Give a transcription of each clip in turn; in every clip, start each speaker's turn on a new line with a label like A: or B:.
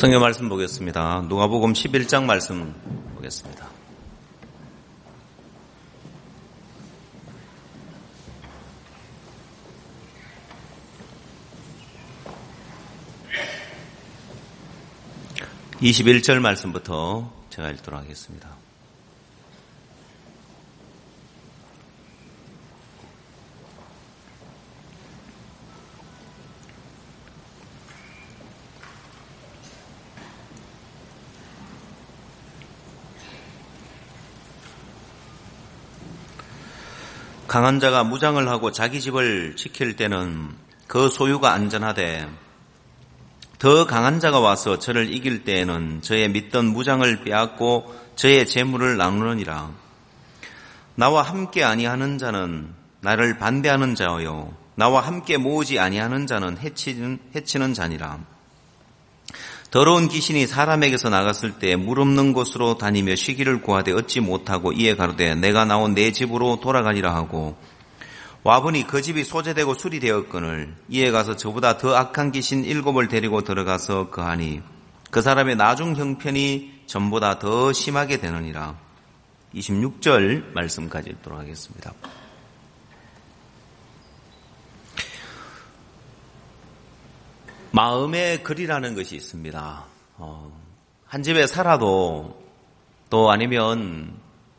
A: 성경 말씀 보겠습니다. 누가복음 11장 말씀 보겠습니다. (21절) 말씀부터 제가 읽도록 하겠습니다. 강한 자가 무장을 하고 자기 집을 지킬 때는 그 소유가 안전하되 더 강한 자가 와서 저를 이길 때에는 저의 믿던 무장을 빼앗고 저의 재물을 나누느니라. 나와 함께 아니하는 자는 나를 반대하는 자요 나와 함께 모으지 아니하는 자는 해치는 자니라. 더러운 귀신이 사람에게서 나갔을 때 물 없는 곳으로 다니며 쉬기를 구하되 얻지 못하고 이에 가로되 내가 나온 내 집으로 돌아가리라 하고 와보니 그 집이 소재되고 수리되었거늘 이에 가서 저보다 더 악한 귀신 7을 데리고 들어가서 거하니 그 사람의 나중 형편이 전보다 더 심하게 되느니라. 26절 말씀까지 읽도록 하겠습니다. 마음의 글이라는 것이 있습니다. 한 집에 살아도 또 아니면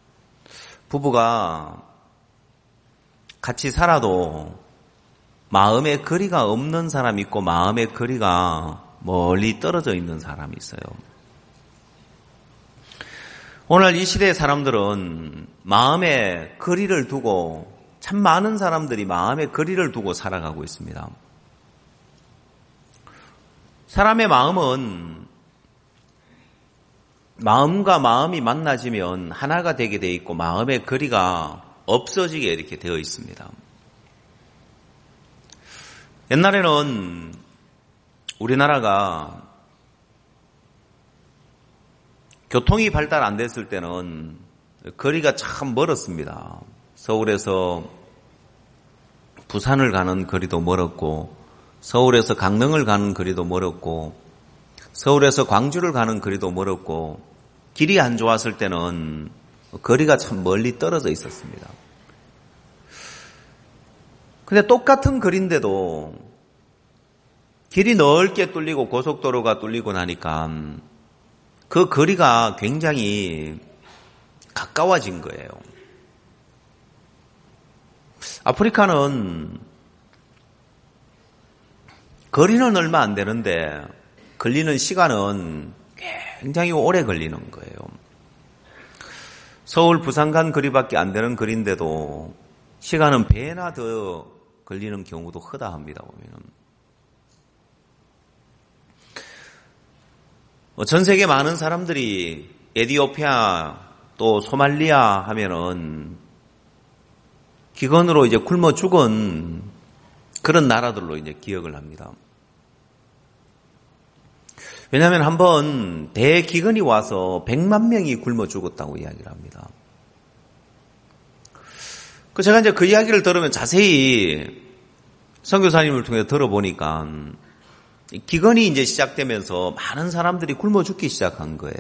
A: 부부가 같이 살아도 마음의 거리가 없는 사람이 있고 마음의 거리가 멀리 떨어져 있는 사람이 있어요. 오늘 이 시대의 사람들은 마음의 거리를 두고 참 많은 사람들이 마음의 거리를 두고 살아가고 있습니다. 사람의 마음은 마음과 마음이 만나지면 하나가 되게 돼 있고 마음의 거리가 없어지게 이렇게 되어 있습니다. 옛날에는 우리나라가 교통이 발달 안 됐을 때는 거리가 참 멀었습니다. 서울에서 부산을 가는 거리도 멀었고 서울에서 강릉을 가는 거리도 멀었고 서울에서 광주를 가는 거리도 멀었고 길이 안 좋았을 때는 거리가 참 멀리 떨어져 있었습니다. 근데 똑같은 거리인데도 길이 넓게 뚫리고 고속도로가 뚫리고 나니까 그 거리가 굉장히 가까워진 거예요. 아프리카는 거리는 얼마 안 되는데 걸리는 시간은 굉장히 오래 걸리는 거예요. 서울, 부산 간 거리밖에 안 되는 거리인데도 시간은 배나 더 걸리는 경우도 허다합니다. 보면은 전 세계 많은 사람들이 에티오피아 또 소말리아 하면은 기근으로 이제 굶어 죽은 그런 나라들로 이제 기억을 합니다. 왜냐하면 한번 대기근이 와서 100만 명이 굶어 죽었다고 이야기를 합니다. 제가 이제 그 이야기를 들으면 자세히 선교사님을 통해 들어보니까 기근이 이제 시작되면서 많은 사람들이 굶어 죽기 시작한 거예요.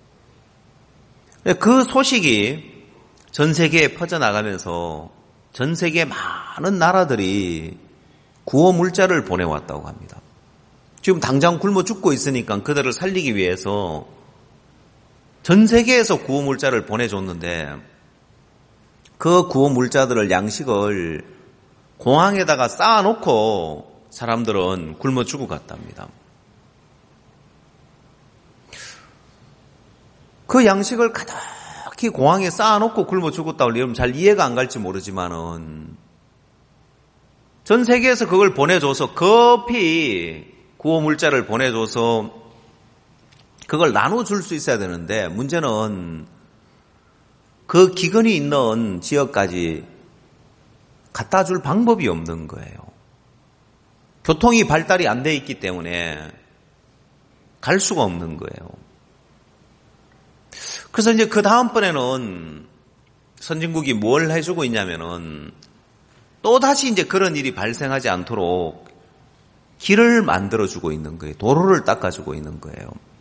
A: 그 소식이 전 세계에 퍼져나가면서 전 세계 많은 나라들이 구호 물자를 보내왔다고 합니다. 지금 당장 굶어 죽고 있으니까 그들을 살리기 위해서 전 세계에서 구호 물자를 보내줬는데 그 구호 물자들을 양식을 공항에다가 쌓아놓고 사람들은 굶어 죽어갔답니다. 그 양식을 가득히 공항에 쌓아놓고 굶어 죽었다고 여러분 잘 이해가 안 갈지 모르지만은 전 세계에서 그걸 보내줘서 급히 구호 물자를 보내줘서 그걸 나눠줄 수 있어야 되는데 문제는 그 기근이 있는 지역까지 갖다 줄 방법이 없는 거예요. 교통이 발달이 안 돼 있기 때문에 갈 수가 없는 거예요. 그래서 이제 그 다음번에는 선진국이 뭘 해주고 있냐면은 또다시 이제 그런 일이 발생하지 않도록 길을 만들어주고 있는 거예요. 도로를 닦아주고 있는 거예요.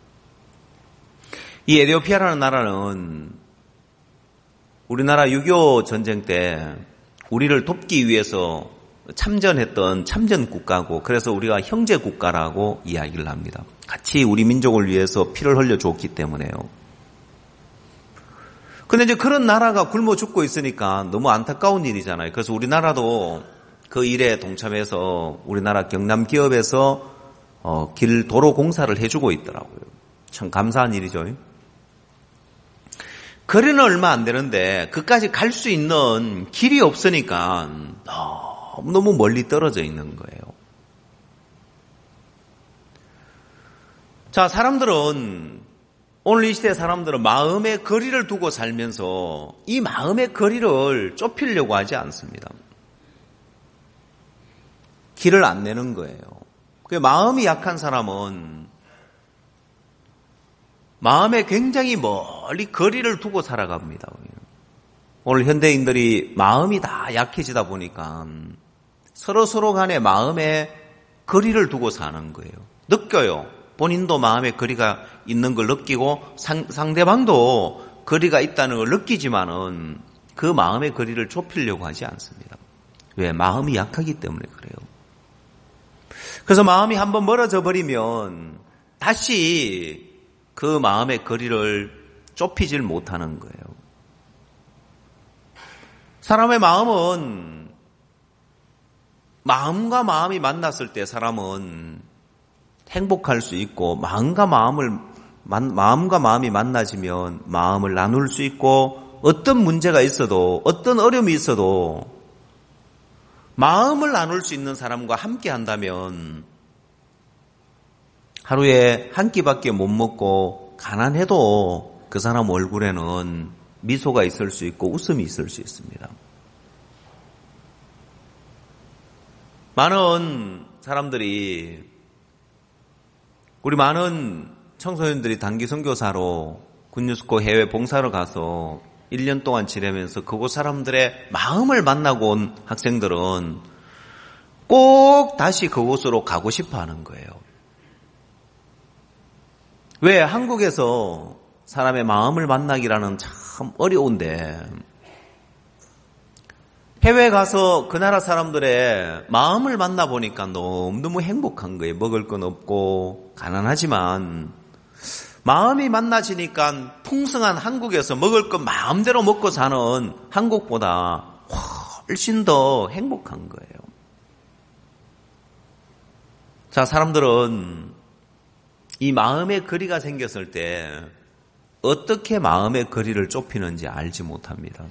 A: 이 에티오피아라는 나라는 우리나라 6.25 전쟁 때 우리를 돕기 위해서 참전했던 참전 국가고, 그래서 우리가 형제 국가라고 이야기를 합니다. 같이 우리 민족을 위해서 피를 흘려줬기 때문에요. 근데 이제 그런 나라가 굶어 죽고 있으니까 너무 안타까운 일이잖아요. 그래서 우리나라도 그 일에 동참해서 우리나라 경남 기업에서 길 도로 공사를 해주고 있더라고요. 참 감사한 일이죠. 거리는 얼마 안 되는데 그까지 갈 수 있는 길이 없으니까 너무 멀리 떨어져 있는 거예요. 자, 오늘 이 시대 사람들은 마음의 거리를 두고 살면서 이 마음의 거리를 좁히려고 하지 않습니다. 길을 안 내는 거예요. 마음이 약한 사람은 마음에 굉장히 멀리 거리를 두고 살아갑니다. 오늘 현대인들이 마음이 다 약해지다 보니까 서로 간에 마음에 거리를 두고 사는 거예요. 느껴요. 본인도 마음에 거리가 있는 걸 느끼고 상대방도 거리가 있다는 걸 느끼지만은 그 마음의 거리를 좁히려고 하지 않습니다. 왜? 마음이 약하기 때문에 그래요. 그래서 마음이 한번 멀어져 버리면 다시 그 마음의 거리를 좁히질 못하는 거예요. 사람의 마음은 마음과 마음이 만났을 때 사람은 행복할 수 있고, 마음과 마음이 만나지면 마음을 나눌 수 있고, 어떤 문제가 있어도, 어떤 어려움이 있어도 마음을 나눌 수 있는 사람과 함께 한다면 하루에 한 끼밖에 못 먹고 가난해도 그 사람 얼굴에는 미소가 있을 수 있고 웃음이 있을 수 있습니다. 많은 사람들이, 우리 많은 청소년들이 단기 선교사로 군유스코 해외 봉사를 가서 1년 동안 지내면서 그곳 사람들의 마음을 만나고 온 학생들은 꼭 다시 그곳으로 가고 싶어 하는 거예요. 왜? 한국에서 사람의 마음을 만나기라는 참 어려운데 해외에 가서 그 나라 사람들의 마음을 만나보니까 너무너무 행복한 거예요. 먹을 건 없고 가난하지만 마음이 만나지니까 풍성한 한국에서 먹을 건 마음대로 먹고 사는 한국보다 훨씬 더 행복한 거예요. 자, 사람들은 이 마음의 거리가 생겼을 때 어떻게 마음의 거리를 좁히는지 알지 못합니다.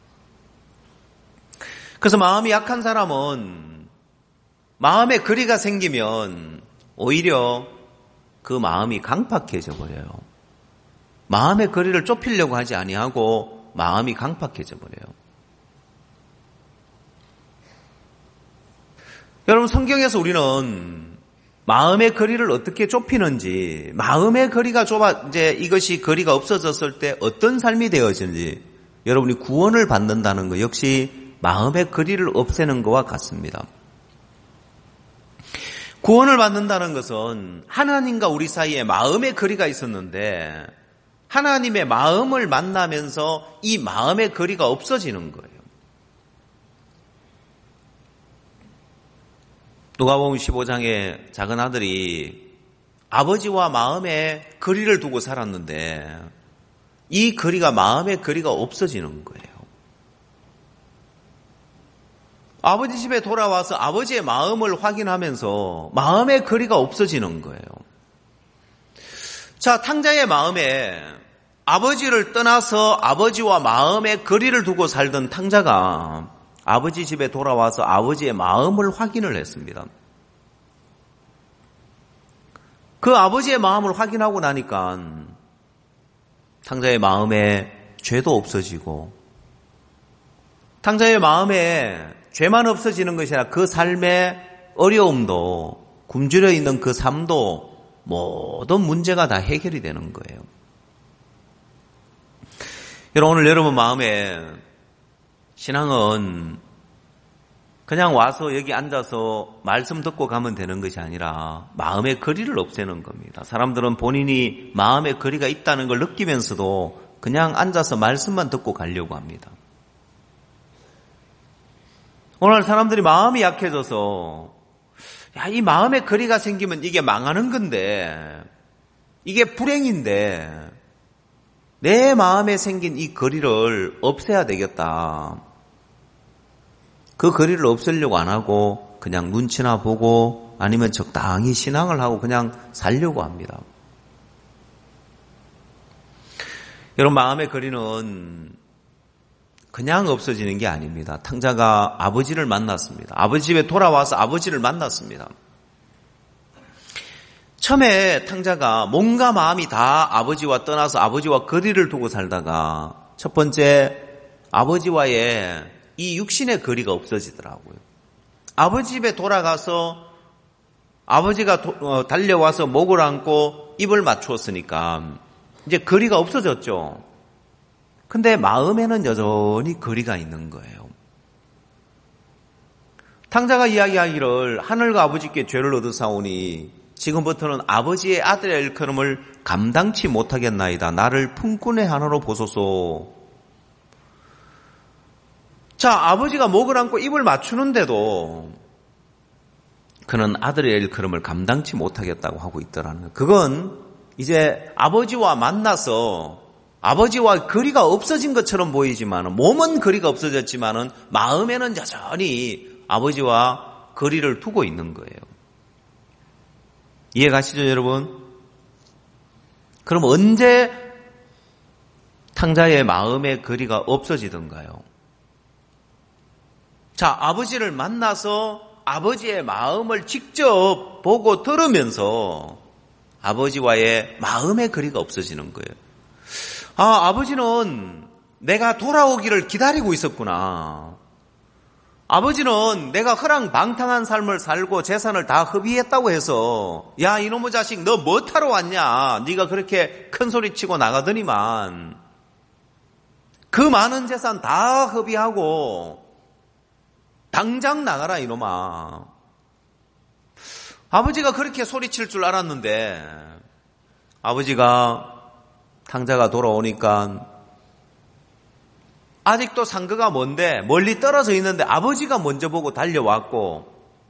A: 그래서 마음이 약한 사람은 마음의 거리가 생기면 오히려 그 마음이 강팍해져 버려요. 마음의 거리를 좁히려고 하지 아니하고 마음이 강팍해져 버려요. 여러분, 성경에서 우리는 마음의 거리를 어떻게 좁히는지, 마음의 거리가 이제 이것이 거리가 없어졌을 때 어떤 삶이 되어지는지, 여러분이 구원을 받는다는 것 역시 마음의 거리를 없애는 것과 같습니다. 구원을 받는다는 것은 하나님과 우리 사이에 마음의 거리가 있었는데 하나님의 마음을 만나면서 이 마음의 거리가 없어지는 거예요. 누가복음 15장에 작은 아들이 아버지와 마음의 거리를 두고 살았는데 이 거리가, 마음의 거리가 없어지는 거예요. 아버지 집에 돌아와서 아버지의 마음을 확인하면서 마음의 거리가 없어지는 거예요. 자, 탕자의 마음에 아버지를 떠나서 아버지와 마음의 거리를 두고 살던 탕자가 아버지 집에 돌아와서 아버지의 마음을 확인을 했습니다. 그 아버지의 마음을 확인하고 나니까 탕자의 마음에 죄도 없어지고, 탕자의 마음에 죄만 없어지는 것이 아니라 그 삶의 어려움도, 굶주려 있는 그 삶도 모든 문제가 다 해결이 되는 거예요. 여러분, 오늘 여러분 마음에 신앙은 그냥 와서 여기 앉아서 말씀 듣고 가면 되는 것이 아니라 마음의 거리를 없애는 겁니다. 사람들은 본인이 마음의 거리가 있다는 걸 느끼면서도 그냥 앉아서 말씀만 듣고 가려고 합니다. 오늘 사람들이 마음이 약해져서 이 마음의 거리가 생기면 이게 망하는 건데, 이게 불행인데 내 마음에 생긴 이 거리를 없애야 되겠다. 그 거리를 없애려고 안 하고 그냥 눈치나 보고 아니면 적당히 신앙을 하고 그냥 살려고 합니다. 여러분, 마음의 거리는 그냥 없어지는 게 아닙니다. 탕자가 아버지를 만났습니다. 아버지 집에 돌아와서 아버지를 만났습니다. 처음에 탕자가 몸과 마음이 다 아버지와 떠나서 아버지와 거리를 두고 살다가 첫 번째 아버지와의 이 육신의 거리가 없어지더라고요. 아버지 집에 돌아가서 아버지가 달려와서 목을 안고 입을 맞추었으니까 이제 거리가 없어졌죠. 근데 마음에는 여전히 거리가 있는 거예요. 탕자가 이야기하기를 하늘과 아버지께 죄를 얻으사오니 지금부터는 아버지의 아들의 일컬음을 감당치 못하겠나이다. 나를 품꾼의 하나로 보소서. 자, 아버지가 목을 안고 입을 맞추는데도 그는 아들의 일컬음을 감당치 못하겠다고 하고 있더라는 거예요. 그건 이제 아버지와 만나서 아버지와 거리가 없어진 것처럼 보이지만 몸은 거리가 없어졌지만 마음에는 여전히 아버지와 거리를 두고 있는 거예요. 이해가시죠, 여러분? 그럼 언제 탕자의 마음의 거리가 없어지던가요? 자, 아버지를 만나서 아버지의 마음을 직접 보고 들으면서 아버지와의 마음의 거리가 없어지는 거예요. 아버지는 내가 돌아오기를 기다리고 있었구나. 아버지는 내가 허랑방탕한 삶을 살고 재산을 다 허비했다고 해서 야, 이놈의 자식 너 뭐 타러 왔냐? 네가 그렇게 큰 소리치고 나가더니만 그 많은 재산 다 허비하고 당장 나가라 이놈아. 아버지가 그렇게 소리칠 줄 알았는데 아버지가 탕자가 돌아오니까 아직도 상거가 먼데 멀리 떨어져 있는데 아버지가 먼저 보고 달려왔고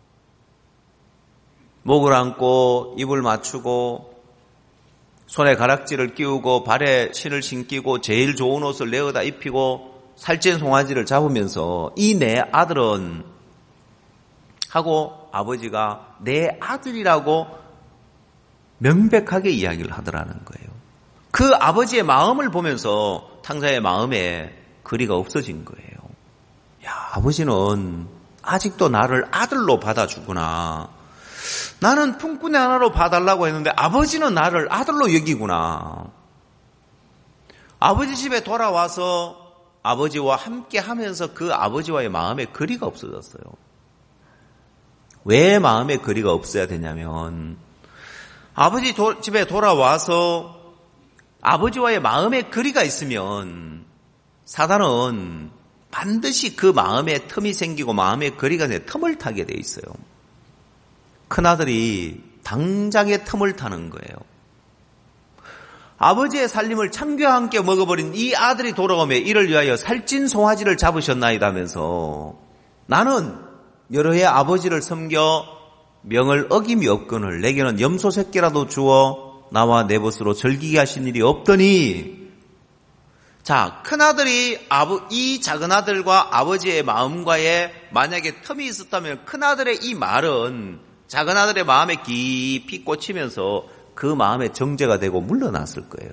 A: 목을 안고 입을 맞추고 손에 가락지를 끼우고 발에 신을 신기고 제일 좋은 옷을 내어다 입히고 살찐 송아지를 잡으면서 이 내 아들은 하고 아버지가 내 아들이라고 명백하게 이야기를 하더라는 거예요. 그 아버지의 마음을 보면서 탕자의 마음에 거리가 없어진 거예요. 야, 아버지는 아직도 나를 아들로 받아주구나. 나는 품꾼의 하나로 봐달라고 했는데 아버지는 나를 아들로 여기구나. 아버지 집에 돌아와서 아버지와 함께 하면서 그 아버지와의 마음의 거리가 없어졌어요. 왜 마음의 거리가 없어야 되냐면 아버지 집에 돌아와서 아버지와의 마음의 거리가 있으면 사단은 반드시 그 마음에 틈이 생기고 마음의 거리가 틈을 타게 돼 있어요. 큰아들이 당장에 틈을 타는 거예요. 아버지의 살림을 창교와 함께 먹어버린 이 아들이 돌아오며 이를 위하여 살찐 송아지를 잡으셨나이다면서 나는 여러 해 아버지를 섬겨 명을 어김이 없거늘 내게는 염소 새끼라도 주어 나와 내 벗으로 즐기게 하신 일이 없더니. 자, 큰아들이 이 작은아들과 아버지의 마음과의 만약에 틈이 있었다면 큰아들의 이 말은 작은아들의 마음에 깊이 꽂히면서 그 마음에 정죄가 되고 물러났을 거예요.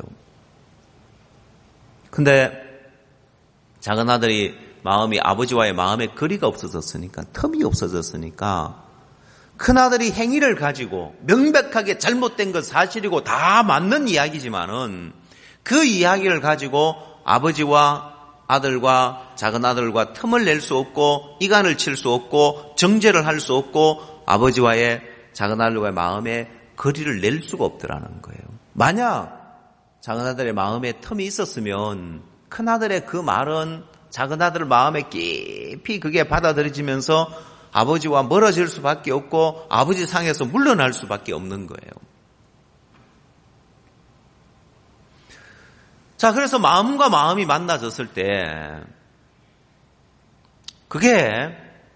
A: 근데 작은아들이 마음이 아버지와의 마음의 거리가 없어졌으니까, 틈이 없어졌으니까 큰아들이 행위를 가지고 명백하게 잘못된 건 사실이고 다 맞는 이야기지만은 그 이야기를 가지고 아버지와 아들과 작은아들과 틈을 낼 수 없고 이간을 칠 수 없고 정죄를 할 수 없고 아버지와의 작은아들과의 마음에 거리를 낼 수가 없더라는 거예요. 만약 작은아들의 마음에 틈이 있었으면 큰아들의 그 말은 작은아들 마음에 깊이 그게 받아들여지면서 아버지와 멀어질 수밖에 없고 아버지 상에서 물러날 수밖에 없는 거예요. 자, 그래서 마음과 마음이 만나졌을 때 그게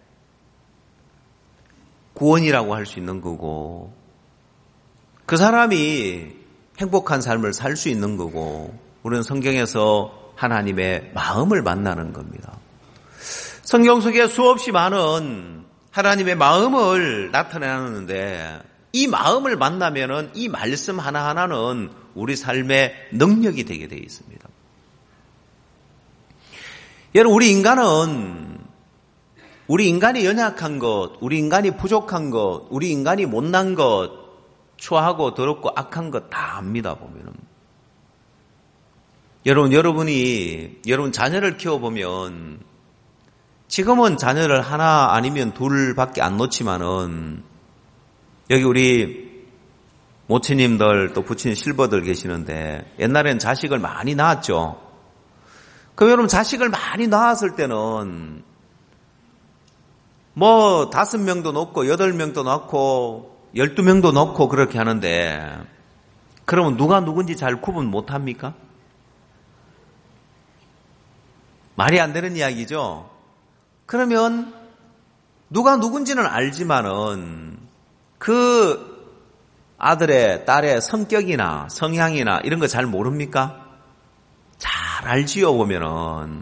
A: 구원이라고 할 수 있는 거고 그 사람이 행복한 삶을 살 수 있는 거고 우리는 성경에서 하나님의 마음을 만나는 겁니다. 성경 속에 수없이 많은 하나님의 마음을 나타내는데 이 마음을 만나면은 이 말씀 하나하나는 우리 삶의 능력이 되게 되어 있습니다. 여러분, 우리 인간이 연약한 것, 우리 인간이 부족한 것, 우리 인간이 못난 것, 추하고 더럽고 악한 것 다 압니다, 보면은. 여러분 자녀를 키워보면 지금은 자녀를 하나 아니면 둘밖에 안 놓지만은 여기 우리 모치님들 또 부친님 실버들 계시는데 옛날에는 자식을 많이 낳았죠. 그럼 여러분 자식을 많이 낳았을 때는 5명도 놓고 8명도 낳고 12명도 놓고 그렇게 하는데 그러면 누가 누군지 잘 구분 못합니까? 말이 안 되는 이야기죠. 그러면 누가 누군지는 알지만은 그 아들의 딸의 성격이나 성향이나 이런 거 잘 모릅니까? 잘 알지요. 보면은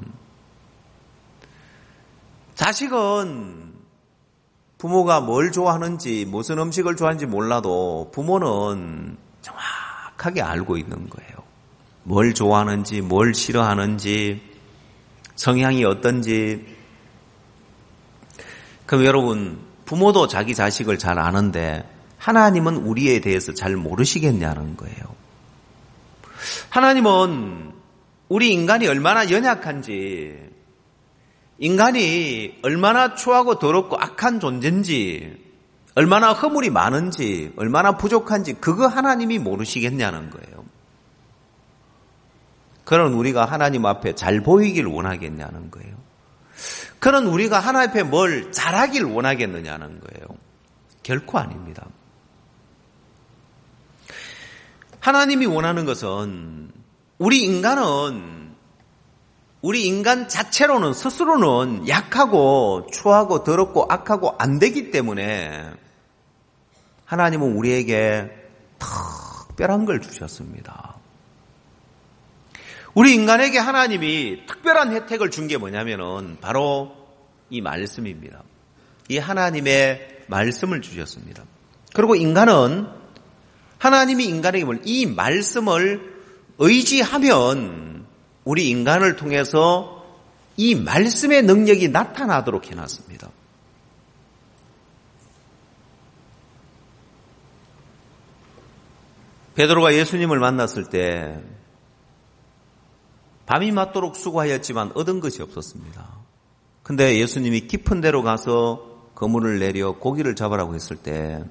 A: 자식은 부모가 뭘 좋아하는지 무슨 음식을 좋아하는지 몰라도 부모는 정확하게 알고 있는 거예요. 뭘 좋아하는지 뭘 싫어하는지 성향이 어떤지. 그럼 여러분 부모도 자기 자식을 잘 아는데 하나님은 우리에 대해서 잘 모르시겠냐는 거예요. 하나님은 우리 인간이 얼마나 연약한지, 인간이 얼마나 추하고 더럽고 악한 존재인지, 얼마나 허물이 많은지, 얼마나 부족한지 그거 하나님이 모르시겠냐는 거예요. 그런 우리가 하나님 앞에 잘 보이길 원하겠냐는 거예요. 그런 우리가 하나님 앞에 뭘 잘하길 원하겠느냐는 거예요. 결코 아닙니다. 하나님이 원하는 것은 우리 인간 자체로는 스스로는 약하고 추하고 더럽고 악하고 안 되기 때문에 하나님은 우리에게 특별한 걸 주셨습니다. 우리 인간에게 하나님이 특별한 혜택을 준 게 뭐냐면은 바로 이 말씀입니다. 이 하나님의 말씀을 주셨습니다. 그리고 인간은 하나님이 인간에게 이 말씀을 의지하면 우리 인간을 통해서 이 말씀의 능력이 나타나도록 해놨습니다. 베드로가 예수님을 만났을 때 밤이 맞도록 수고하였지만 얻은 것이 없었습니다. 근데 예수님이 깊은 데로 가서 그물을 내려 고기를 잡으라고 했을 때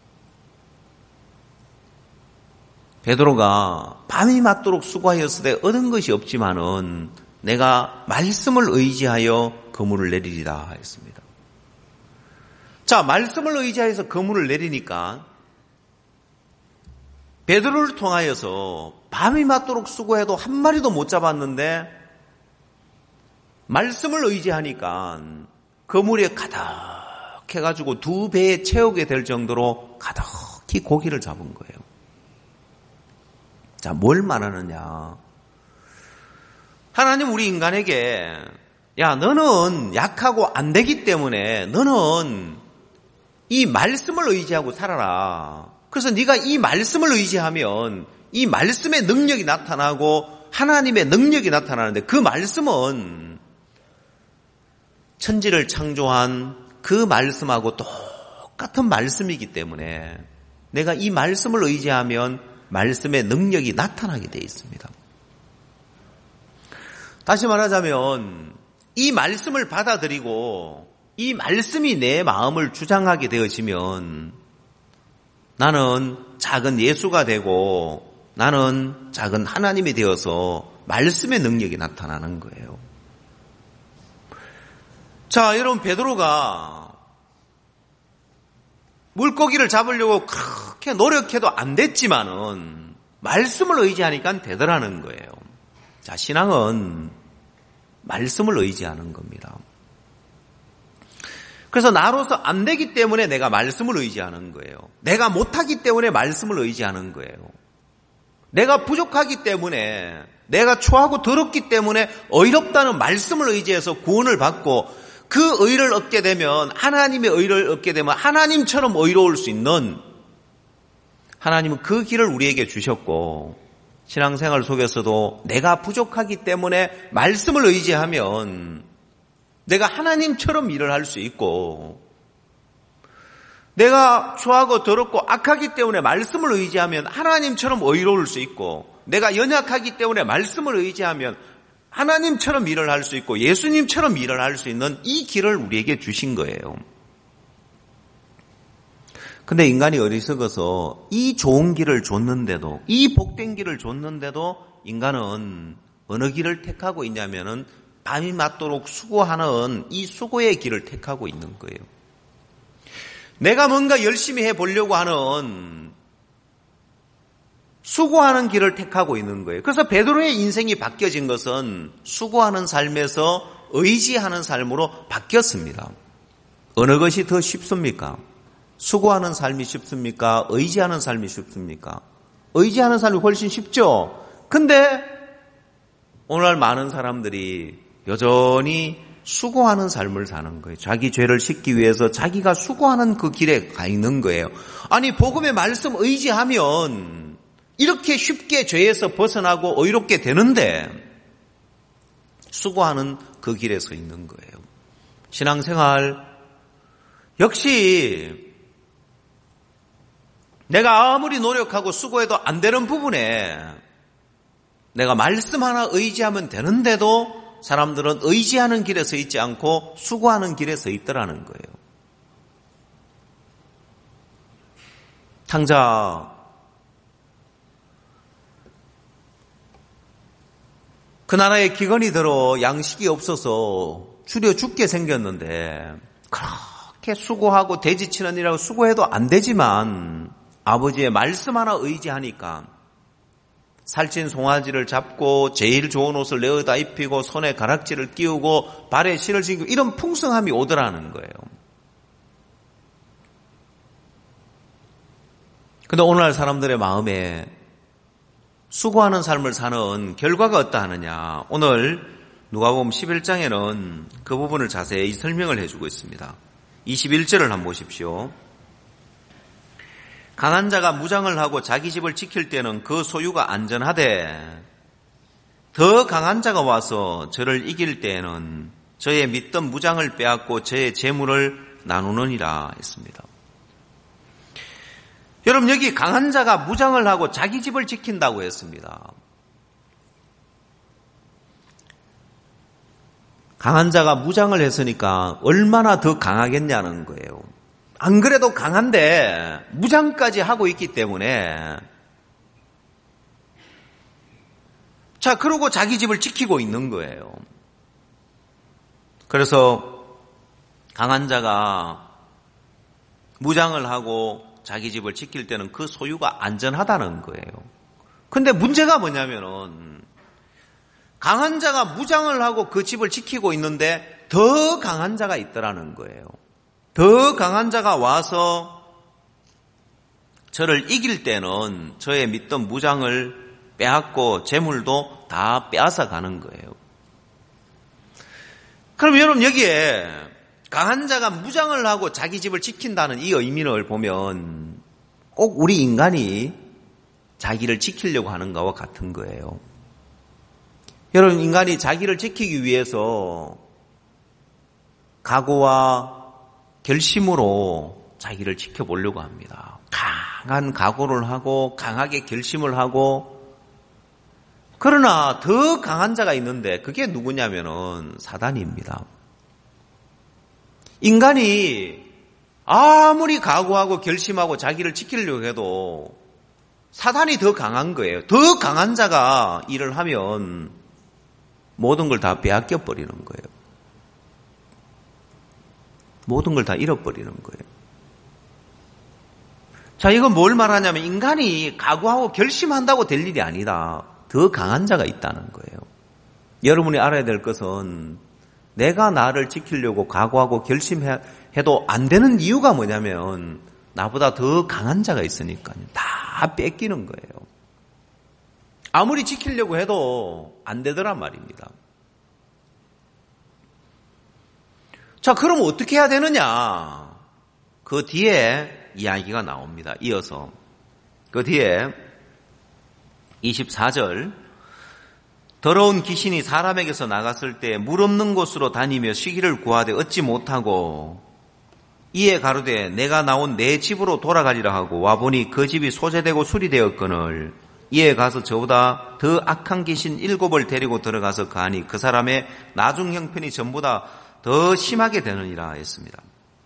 A: 베드로가 밤이 맞도록 수고하였을 때 얻은 것이 없지만은 내가 말씀을 의지하여 그물을 내리리라 했습니다. 자, 말씀을 의지하여서 그물을 내리니까 베드로를 통하여서 밤이 맞도록 수고해도 한 마리도 못 잡았는데 말씀을 의지하니까 그물에 가득 해가지고 2배에 채우게 될 정도로 가득히 고기를 잡은 거예요. 자, 뭘 말하느냐. 하나님 우리 인간에게 야, 너는 약하고 안 되기 때문에 너는 이 말씀을 의지하고 살아라. 그래서 네가 이 말씀을 의지하면 이 말씀의 능력이 나타나고 하나님의 능력이 나타나는데 그 말씀은 천지를 창조한 그 말씀하고 똑같은 말씀이기 때문에 내가 이 말씀을 의지하면 말씀의 능력이 나타나게 되어 있습니다. 다시 말하자면 이 말씀을 받아들이고 이 말씀이 내 마음을 주장하게 되어지면 나는 작은 예수가 되고 나는 작은 하나님이 되어서 말씀의 능력이 나타나는 거예요. 자, 여러분 베드로가 물고기를 잡으려고 그렇게 노력해도 안 됐지만은 말씀을 의지하니까 되더라는 거예요. 자, 신앙은 말씀을 의지하는 겁니다. 그래서 나로서 안 되기 때문에 내가 말씀을 의지하는 거예요. 내가 못하기 때문에 말씀을 의지하는 거예요. 내가 부족하기 때문에, 내가 초하고 더럽기 때문에 어이롭다는 말씀을 의지해서 구원을 받고 그 의를 얻게 되면, 하나님의 의를 얻게 되면 하나님처럼 의로울 수 있는, 하나님은 그 길을 우리에게 주셨고, 신앙생활 속에서도 내가 부족하기 때문에 말씀을 의지하면 내가 하나님처럼 일을 할 수 있고, 내가 추하고 더럽고 악하기 때문에 말씀을 의지하면 하나님처럼 의로울 수 있고, 내가 연약하기 때문에 말씀을 의지하면 하나님처럼 일을 할 수 있고 예수님처럼 일을 할 수 있는 이 길을 우리에게 주신 거예요. 근데 인간이 어리석어서 이 좋은 길을 줬는데도, 이 복된 길을 줬는데도 인간은 어느 길을 택하고 있냐면은 밤이 맞도록 수고하는 이 수고의 길을 택하고 있는 거예요. 내가 뭔가 열심히 해보려고 하는 수고하는 길을 택하고 있는 거예요. 그래서 베드로의 인생이 바뀌어진 것은 수고하는 삶에서 의지하는 삶으로 바뀌었습니다. 어느 것이 더 쉽습니까? 수고하는 삶이 쉽습니까? 의지하는 삶이 쉽습니까? 의지하는 삶이 훨씬 쉽죠. 근데 오늘날 많은 사람들이 여전히 수고하는 삶을 사는 거예요. 자기 죄를 씻기 위해서 자기가 수고하는 그 길에 가 있는 거예요. 아니, 복음의 말씀 의지하면 이렇게 쉽게 죄에서 벗어나고 의롭게 되는데 수고하는 그 길에 서 있는 거예요. 신앙생활 역시 내가 아무리 노력하고 수고해도 안 되는 부분에 내가 말씀 하나 의지하면 되는데도 사람들은 의지하는 길에 서 있지 않고 수고하는 길에 서 있더라는 거예요. 탕자, 그 나라에 기근이 들어 양식이 없어서 줄여 죽게 생겼는데 그렇게 수고하고 대지치는 일하고 수고해도 안 되지만 아버지의 말씀 하나 의지하니까 살찐 송아지를 잡고 제일 좋은 옷을 내어다 입히고 손에 가락지를 끼우고 발에 신을 신고 이런 풍성함이 오더라는 거예요. 근데 오늘날 사람들의 마음에 수고하는 삶을 사는 결과가 어떠하느냐. 오늘 누가복음 11장에는 그 부분을 자세히 설명을 해주고 있습니다. 21절을 한번 보십시오. 강한 자가 무장을 하고 자기 집을 지킬 때는 그 소유가 안전하되 더 강한 자가 와서 저를 이길 때에는 저의 믿던 무장을 빼앗고 저의 재물을 나누느니라 했습니다. 여러분, 여기 강한 자가 무장을 하고 자기 집을 지킨다고 했습니다. 강한 자가 무장을 했으니까 얼마나 더 강하겠냐는 거예요. 안 그래도 강한데 무장까지 하고 있기 때문에 자, 그러고 자기 집을 지키고 있는 거예요. 그래서 강한 자가 무장을 하고 자기 집을 지킬 때는 그 소유가 안전하다는 거예요. 근데 문제가 뭐냐면은 강한 자가 무장을 하고 그 집을 지키고 있는데 더 강한 자가 있더라는 거예요. 더 강한 자가 와서 저를 이길 때는 저의 믿던 무장을 빼앗고 재물도 다 빼앗아 가는 거예요. 그럼 여러분, 여기에 강한 자가 무장을 하고 자기 집을 지킨다는 이 의미를 보면 꼭 우리 인간이 자기를 지키려고 하는 것과 같은 거예요. 여러분, 인간이 자기를 지키기 위해서 각오와 결심으로 자기를 지켜보려고 합니다. 강한 각오를 하고 강하게 결심을 하고, 그러나 더 강한 자가 있는데 그게 누구냐면은 사단입니다. 인간이 아무리 각오하고 결심하고 자기를 지키려고 해도 사단이 더 강한 거예요. 더 강한 자가 일을 하면 모든 걸 다 빼앗겨 버리는 거예요. 모든 걸 다 잃어버리는 거예요. 자, 이건 뭘 말하냐면 인간이 각오하고 결심한다고 될 일이 아니다. 더 강한 자가 있다는 거예요. 여러분이 알아야 될 것은 내가 나를 지키려고 각오하고 결심해도 안 되는 이유가 뭐냐면 나보다 더 강한 자가 있으니까요. 다 뺏기는 거예요. 아무리 지키려고 해도 안 되더란 말입니다. 자, 그럼 어떻게 해야 되느냐? 그 뒤에 이야기가 나옵니다. 이어서 그 뒤에 24절 더러운 귀신이 사람에게서 나갔을 때 물 없는 곳으로 다니며 쉬기를 구하되 얻지 못하고 이에 가로되 내가 나온 내 집으로 돌아가리라 하고 와보니 그 집이 소재되고 수리되었거늘 이에 가서 저보다 더 악한 귀신 7을 데리고 들어가서 가니 그 사람의 나중 형편이 전보다 더 심하게 되느니라 했습니다.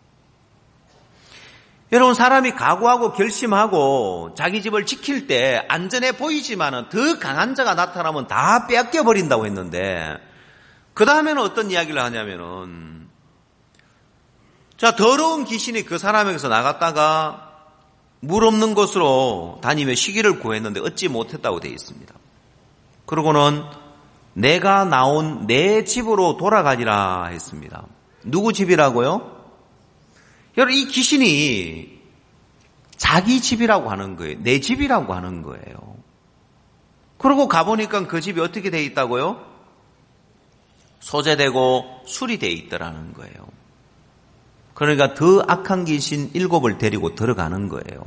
A: 여러분, 사람이 각오하고 결심하고 자기 집을 지킬 때 안전해 보이지만은 더 강한 자가 나타나면 다 빼앗겨 버린다고 했는데 그 다음에는 어떤 이야기를 하냐면은 자, 더러운 귀신이 그 사람에게서 나갔다가 물 없는 곳으로 다니며 쉬기를 구했는데 얻지 못했다고 되어 있습니다. 그러고는 내가 나온 내 집으로 돌아가리라 했습니다. 누구 집이라고요? 여러분, 이 귀신이 자기 집이라고 하는 거예요. 내 집이라고 하는 거예요. 그러고 가보니까 그 집이 어떻게 되어 있다고요? 소재되고 수리되어 있더라는 거예요. 그러니까 더 악한 귀신 7을 데리고 들어가는 거예요.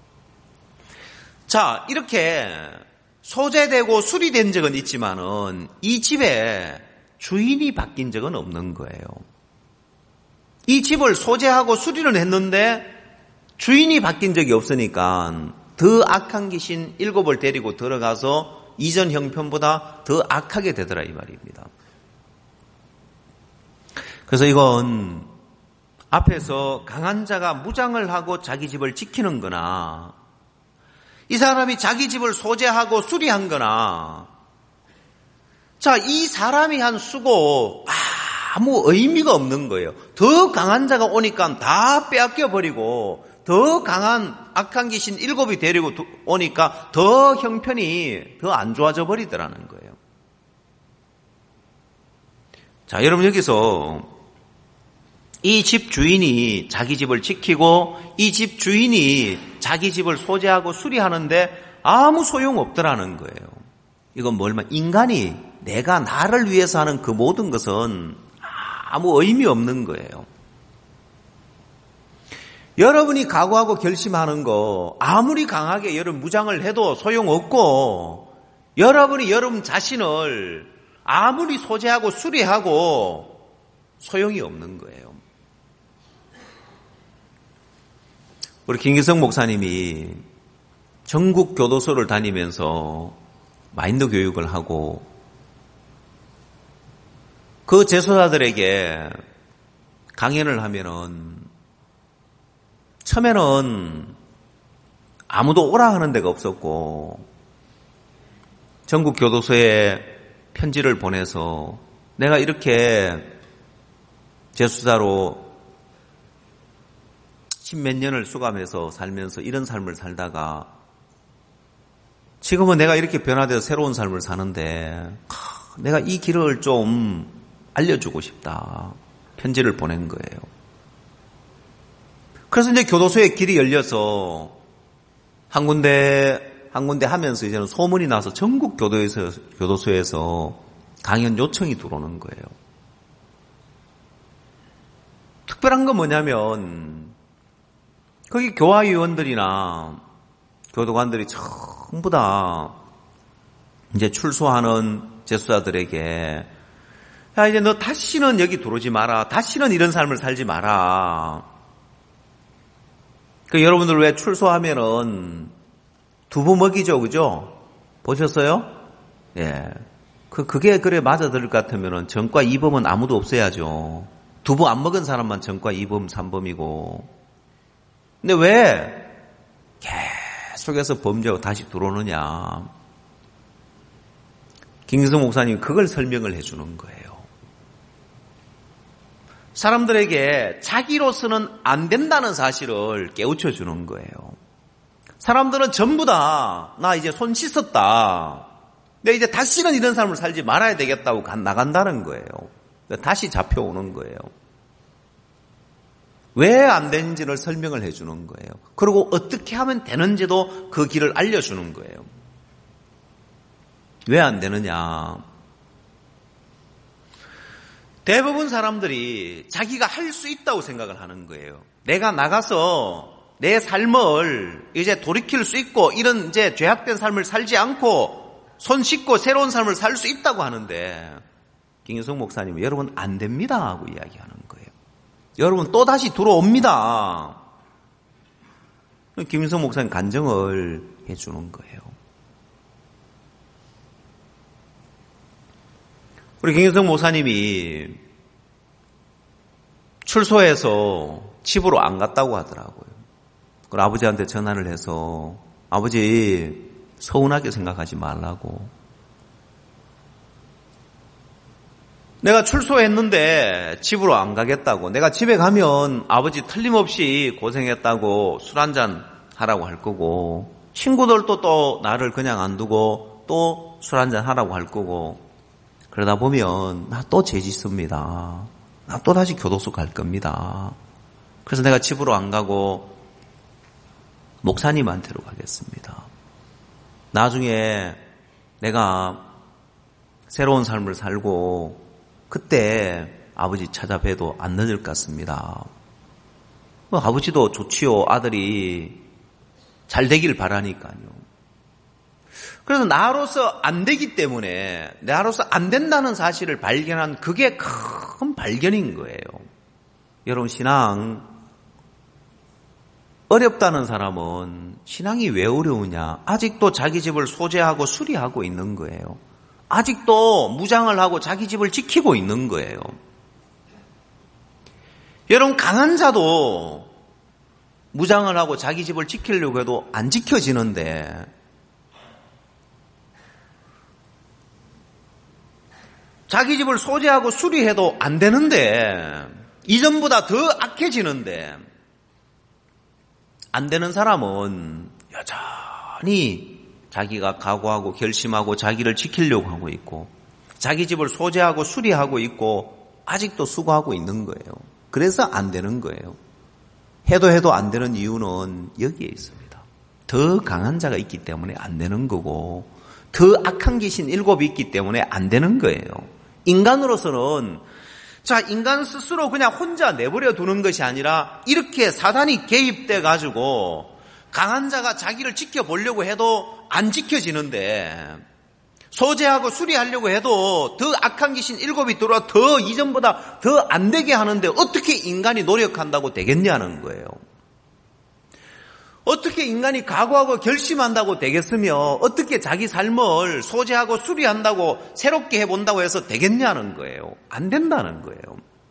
A: 자, 이렇게 소재되고 수리된 적은 있지만은 이 집에 주인이 바뀐 적은 없는 거예요. 이 집을 소재하고 수리를 했는데 주인이 바뀐 적이 없으니까 더 악한 귀신 7을 데리고 들어가서 이전 형편보다 더 악하게 되더라 이 말입니다. 그래서 이건 앞에서 강한 자가 무장을 하고 자기 집을 지키는 거나 이 사람이 자기 집을 소재하고 수리한 거나 자, 이 사람이 한 수고 아무 의미가 없는 거예요. 더 강한 자가 오니까 다 빼앗겨 버리고 더 강한 악한 귀신 7이 데리고 오니까 더 형편이 더 안 좋아져 버리더라는 거예요. 자, 여러분 여기서 이 집 주인이 자기 집을 지키고 이 집 주인이 자기 집을 소재하고 수리하는데 아무 소용없더라는 거예요. 이건 뭘만 인간이 내가 나를 위해서 하는 그 모든 것은 아무 의미 없는 거예요. 여러분이 각오하고 결심하는 거 아무리 강하게 여러분 무장을 해도 소용없고 여러분이 여러분 자신을 아무리 소재하고 수리하고 소용이 없는 거예요. 우리 김기성 목사님이 전국 교도소를 다니면서 마인드 교육을 하고 그 재소자들에게 강연을 하면은 처음에는 아무도 오라 하는 데가 없었고 전국 교도소에 편지를 보내서 내가 이렇게 재수자로 10몇 년을 수감해서 살면서 이런 삶을 살다가 지금은 내가 이렇게 변화되어 새로운 삶을 사는데 내가 이 길을 좀 알려주고 싶다. 편지를 보낸 거예요. 그래서 이제 교도소에 길이 열려서 한 군데 하면서 이제는 소문이 나서 전국 교도소에서 강연 요청이 들어오는 거예요. 특별한 건 뭐냐면 거기 교화위원들이나 교도관들이 전부 다 이제 출소하는 재수자들에게 야, 이제 너 다시는 여기 들어오지 마라. 다시는 이런 삶을 살지 마라. 여러분들 왜 출소하면은 두부 먹이죠, 그죠? 보셨어요? 예. 그게 그래 맞아들을 것 같으면은 전과 2범은 아무도 없어야죠. 두부 안 먹은 사람만 전과 2범, 3범이고. 근데 왜 계속해서 범죄하고 다시 들어오느냐? 김기성 목사님 그걸 설명을 해주는 거예요. 사람들에게 자기로서는 안 된다는 사실을 깨우쳐 주는 거예요. 사람들은 전부 다 나 이제 손 씻었다. 내 이제 다시는 이런 삶을 살지 말아야 되겠다고 나간다는 거예요. 다시 잡혀오는 거예요. 왜 안 되는지를 설명을 해주는 거예요. 그리고 어떻게 하면 되는지도 그 길을 알려주는 거예요. 왜 안 되느냐? 대부분 사람들이 자기가 할 수 있다고 생각을 하는 거예요. 내가 나가서 내 삶을 이제 돌이킬 수 있고 이런 이제 죄악된 삶을 살지 않고 손 씻고 새로운 삶을 살 수 있다고 하는데 김인성 목사님은 여러분 안 됩니다 하고 이야기하는 거예요. 여러분 또 다시 들어옵니다. 김인성 목사님 간증을 해주는 거예요. 우리 김인성 목사님이 출소해서 집으로 안 갔다고 하더라고요. 그리고 아버지한테 전화를 해서 아버지 서운하게 생각하지 말라고. 내가 출소했는데 집으로 안 가겠다고. 내가 집에 가면 아버지 틀림없이 고생했다고 술 한잔 하라고 할 거고 친구들도 또 나를 그냥 안 두고 또 술 한잔 하라고 할 거고 그러다 보면 나 또 죄 짓습니다. 나 또 다시 교도소 갈 겁니다. 그래서 내가 집으로 안 가고 목사님한테로 가겠습니다. 나중에 내가 새로운 삶을 살고 그때 아버지 찾아뵈도 안 늦을 것 같습니다. 아버지도 좋지요. 아들이 잘 되길 바라니까요. 그래서 나로서 안 되기 때문에 나로서 안 된다는 사실을 발견한 그게 큰 발견인 거예요. 여러분 신앙 어렵다는 사람은 신앙이 왜 어려우냐? 아직도 자기 집을 소재하고 수리하고 있는 거예요. 아직도 무장을 하고 자기 집을 지키고 있는 거예요. 여러분 강한 자도 무장을 하고 자기 집을 지키려고 해도 안 지켜지는데 자기 집을 소재하고 수리해도 안 되는데 이전보다 더 악해지는데 안 되는 사람은 여전히 자기가 각오하고 결심하고 자기를 지키려고 하고 있고 자기 집을 소재하고 수리하고 있고 아직도 수고하고 있는 거예요. 그래서 안 되는 거예요. 해도 안 되는 이유는 여기에 있습니다. 더 강한 자가 있기 때문에 안 되는 거고 더 악한 귀신 7이 있기 때문에 안 되는 거예요. 인간으로서는 인간 스스로 그냥 혼자 내버려 두는 것이 아니라 이렇게 사단이 개입돼 가지고 강한 자가 자기를 지켜보려고 해도 안 지켜지는데 소재하고 수리하려고 해도 더 악한 귀신 7이 들어와 더 이전보다 더 안 되게 하는데 어떻게 인간이 노력한다고 되겠냐는 거예요. 어떻게 인간이 각오하고 결심한다고 되겠으며 어떻게 자기 삶을 소재하고 수리한다고 새롭게 해본다고 해서 되겠냐는 거예요. 안 된다는 거예요.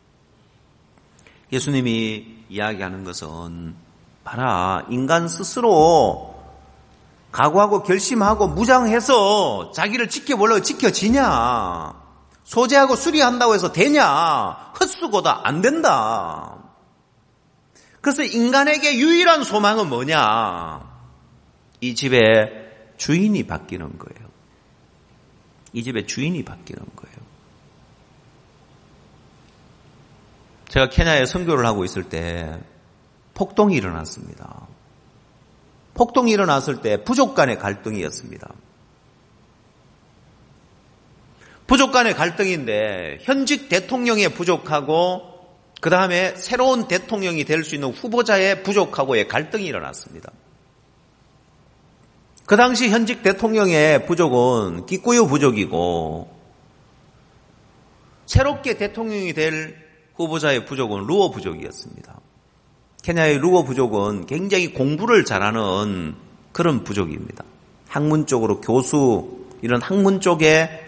A: 예수님이 이야기하는 것은 봐라 인간 스스로 각오하고 결심하고 무장해서 자기를 지켜보려고 지켜지냐 소재하고 수리한다고 해서 되냐 헛수고다 안 된다. 그래서 인간에게 유일한 소망은 뭐냐? 이 집의 주인이 바뀌는 거예요. 이 집의 주인이 바뀌는 거예요. 제가 케냐에 선교를 하고 있을 때 폭동이 일어났습니다. 폭동이 일어났을 때 부족 간의 갈등이었습니다. 부족 간의 갈등인데 현직 대통령의 부족하고 그 다음에 새로운 대통령이 될 수 있는 후보자의 부족하고의 갈등이 일어났습니다. 그 당시 현직 대통령의 부족은 기꾸유 부족이고 새롭게 대통령이 될 후보자의 부족은 루어 부족이었습니다. 케냐의 루어 부족은 굉장히 공부를 잘하는 그런 부족입니다. 학문 쪽으로 교수 이런 학문 쪽에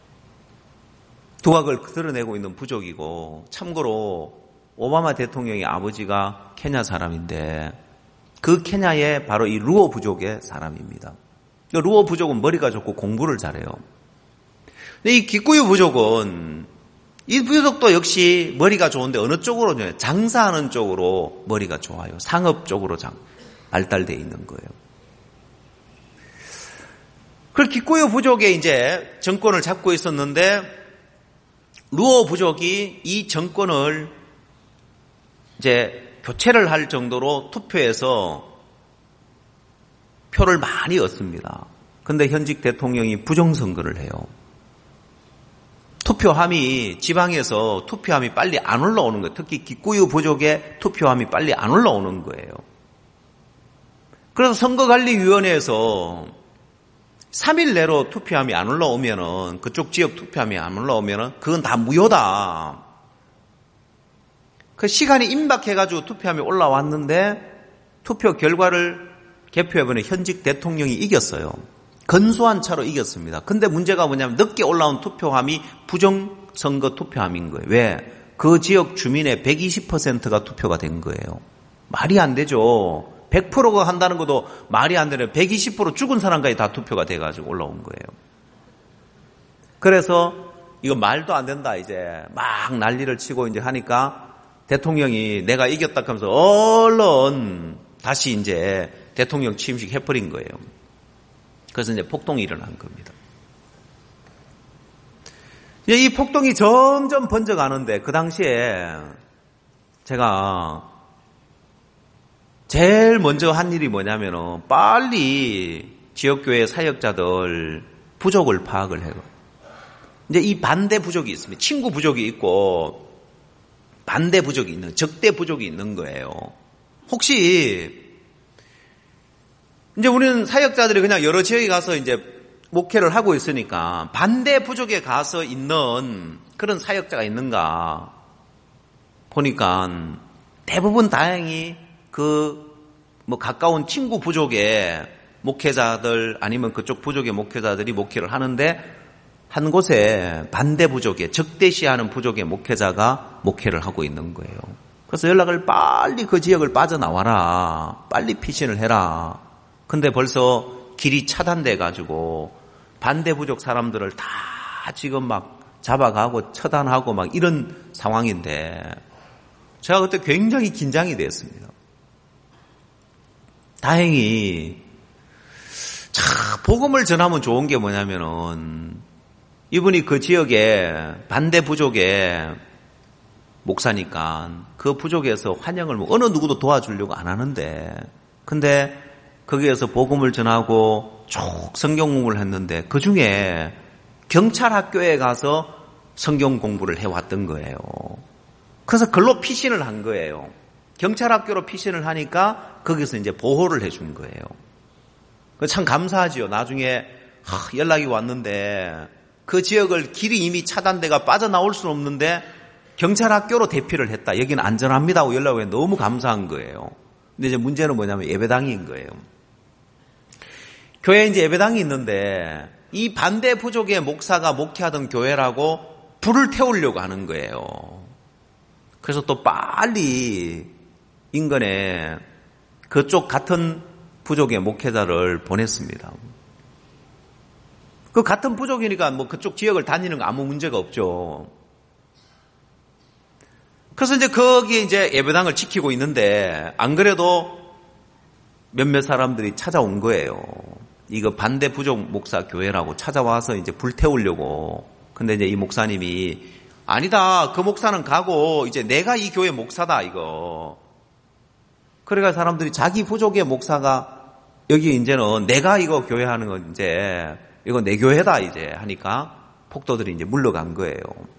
A: 두각을 드러내고 있는 부족이고 참고로 오바마 대통령의 아버지가 케냐 사람인데 그 케냐의 바로 이 루어 부족의 사람입니다. 루어 부족은 머리가 좋고 공부를 잘해요. 근데 이 기꾸유 부족은 이 부족도 역시 머리가 좋은데 어느 쪽으로 좋아요? 장사하는 쪽으로 머리가 좋아요. 상업 쪽으로 발달되어 있는 거예요. 그 기꼬유 부족에 이제 정권을 잡고 있었는데 루오 부족이 이 정권을 이제 교체를 할 정도로 투표에서 표를 많이 얻습니다. 근데 현직 대통령이 부정선거를 해요. 투표함이 지방에서 투표함이 빨리 안 올라오는 거예요. 특히 기꼬유 부족의 투표함이 빨리 안 올라오는 거예요. 그래서 선거관리위원회에서 3일 내로 투표함이 안 올라오면은 그쪽 지역 투표함이 안 올라오면은 그건 다 무효다. 그 시간이 임박해가지고 투표함이 올라왔는데 투표 결과를 개표해보니 현직 대통령이 이겼어요. 근소한 차로 이겼습니다. 근데 문제가 뭐냐면 늦게 올라온 투표함이 부정선거 투표함인 거예요. 왜? 그 지역 주민의 120%가 투표가 된 거예요. 말이 안 되죠. 100%가 한다는 것도 말이 안 되는 120% 죽은 사람까지 다 투표가 돼가지고 올라온 거예요. 그래서 이거 말도 안 된다 이제 막 난리를 치고 이제 하니까 대통령이 내가 이겼다 하면서 얼른 다시 이제 대통령 취임식 해버린 거예요. 그래서 이제 폭동이 일어난 겁니다. 이 폭동이 점점 번져가는데 그 당시에 제가 제일 먼저 한 일이 뭐냐면은 빨리 지역교회 사역자들 부족을 파악을 해요. 이제 이 반대 부족이 있습니다. 친구 부족이 있고 반대 부족이 있는, 적대 부족이 있는 거예요. 혹시 이제 우리는 사역자들이 그냥 여러 지역에 가서 이제 목회를 하고 있으니까 반대 부족에 가서 있는 그런 사역자가 있는가 보니까 대부분 다행히 가까운 친구 부족의 목회자들 아니면 그쪽 부족의 목회자들이 목회를 하는데 한 곳에 반대 부족의 적대시하는 부족의 목회자가 목회를 하고 있는 거예요. 그래서 연락을 빨리 그 지역을 빠져나와라. 빨리 피신을 해라. 근데 벌써 길이 차단돼 가지고 반대 부족 사람들을 다 지금 막 잡아가고 처단하고 막 이런 상황인데 제가 그때 굉장히 긴장이 됐습니다. 다행히 복음을 전하면 좋은 게 뭐냐면은 이분이 그 지역에 반대 부족의 목사니까 그 부족에서 환영을 어느 누구도 도와주려고 안 하는데 근데 거기에서 복음을 전하고 쭉 성경 공부를 했는데 그중에 경찰학교에 가서 성경 공부를 해왔던 거예요. 그래서 글로 피신을 한 거예요. 경찰학교로 피신을 하니까 거기서 이제 보호를 해준 거예요. 참 감사하지요. 나중에 연락이 왔는데 그 지역을 길이 이미 차단돼가 빠져나올 수는 없는데 경찰학교로 대피를 했다. 여기는 안전합니다 하고 연락이 왔는데 너무 감사한 거예요. 근데 이제 문제는 뭐냐면 예배당인 거예요. 교회에 이제 예배당이 있는데 이 반대 부족의 목사가 목회하던 교회라고 불을 태우려고 하는 거예요. 그래서 또 빨리 인근에 그쪽 같은 부족의 목회자를 보냈습니다. 그 같은 부족이니까 뭐 그쪽 지역을 다니는 거 아무 문제가 없죠. 그래서 이제 거기에 이제 예배당을 지키고 있는데 안 그래도 몇몇 사람들이 찾아온 거예요. 이거 반대 부족 목사 교회라고 찾아와서 이제 불태우려고. 근데 이제 이 목사님이 아니다. 그 목사는 가고 이제 내가 이 교회 목사다 이거. 그러니까 사람들이 자기 부족의 목사가 여기 이제는 내가 이거 교회 하는 건 이제 이거 내 교회다 이제 하니까 폭도들이 이제 물러간 거예요.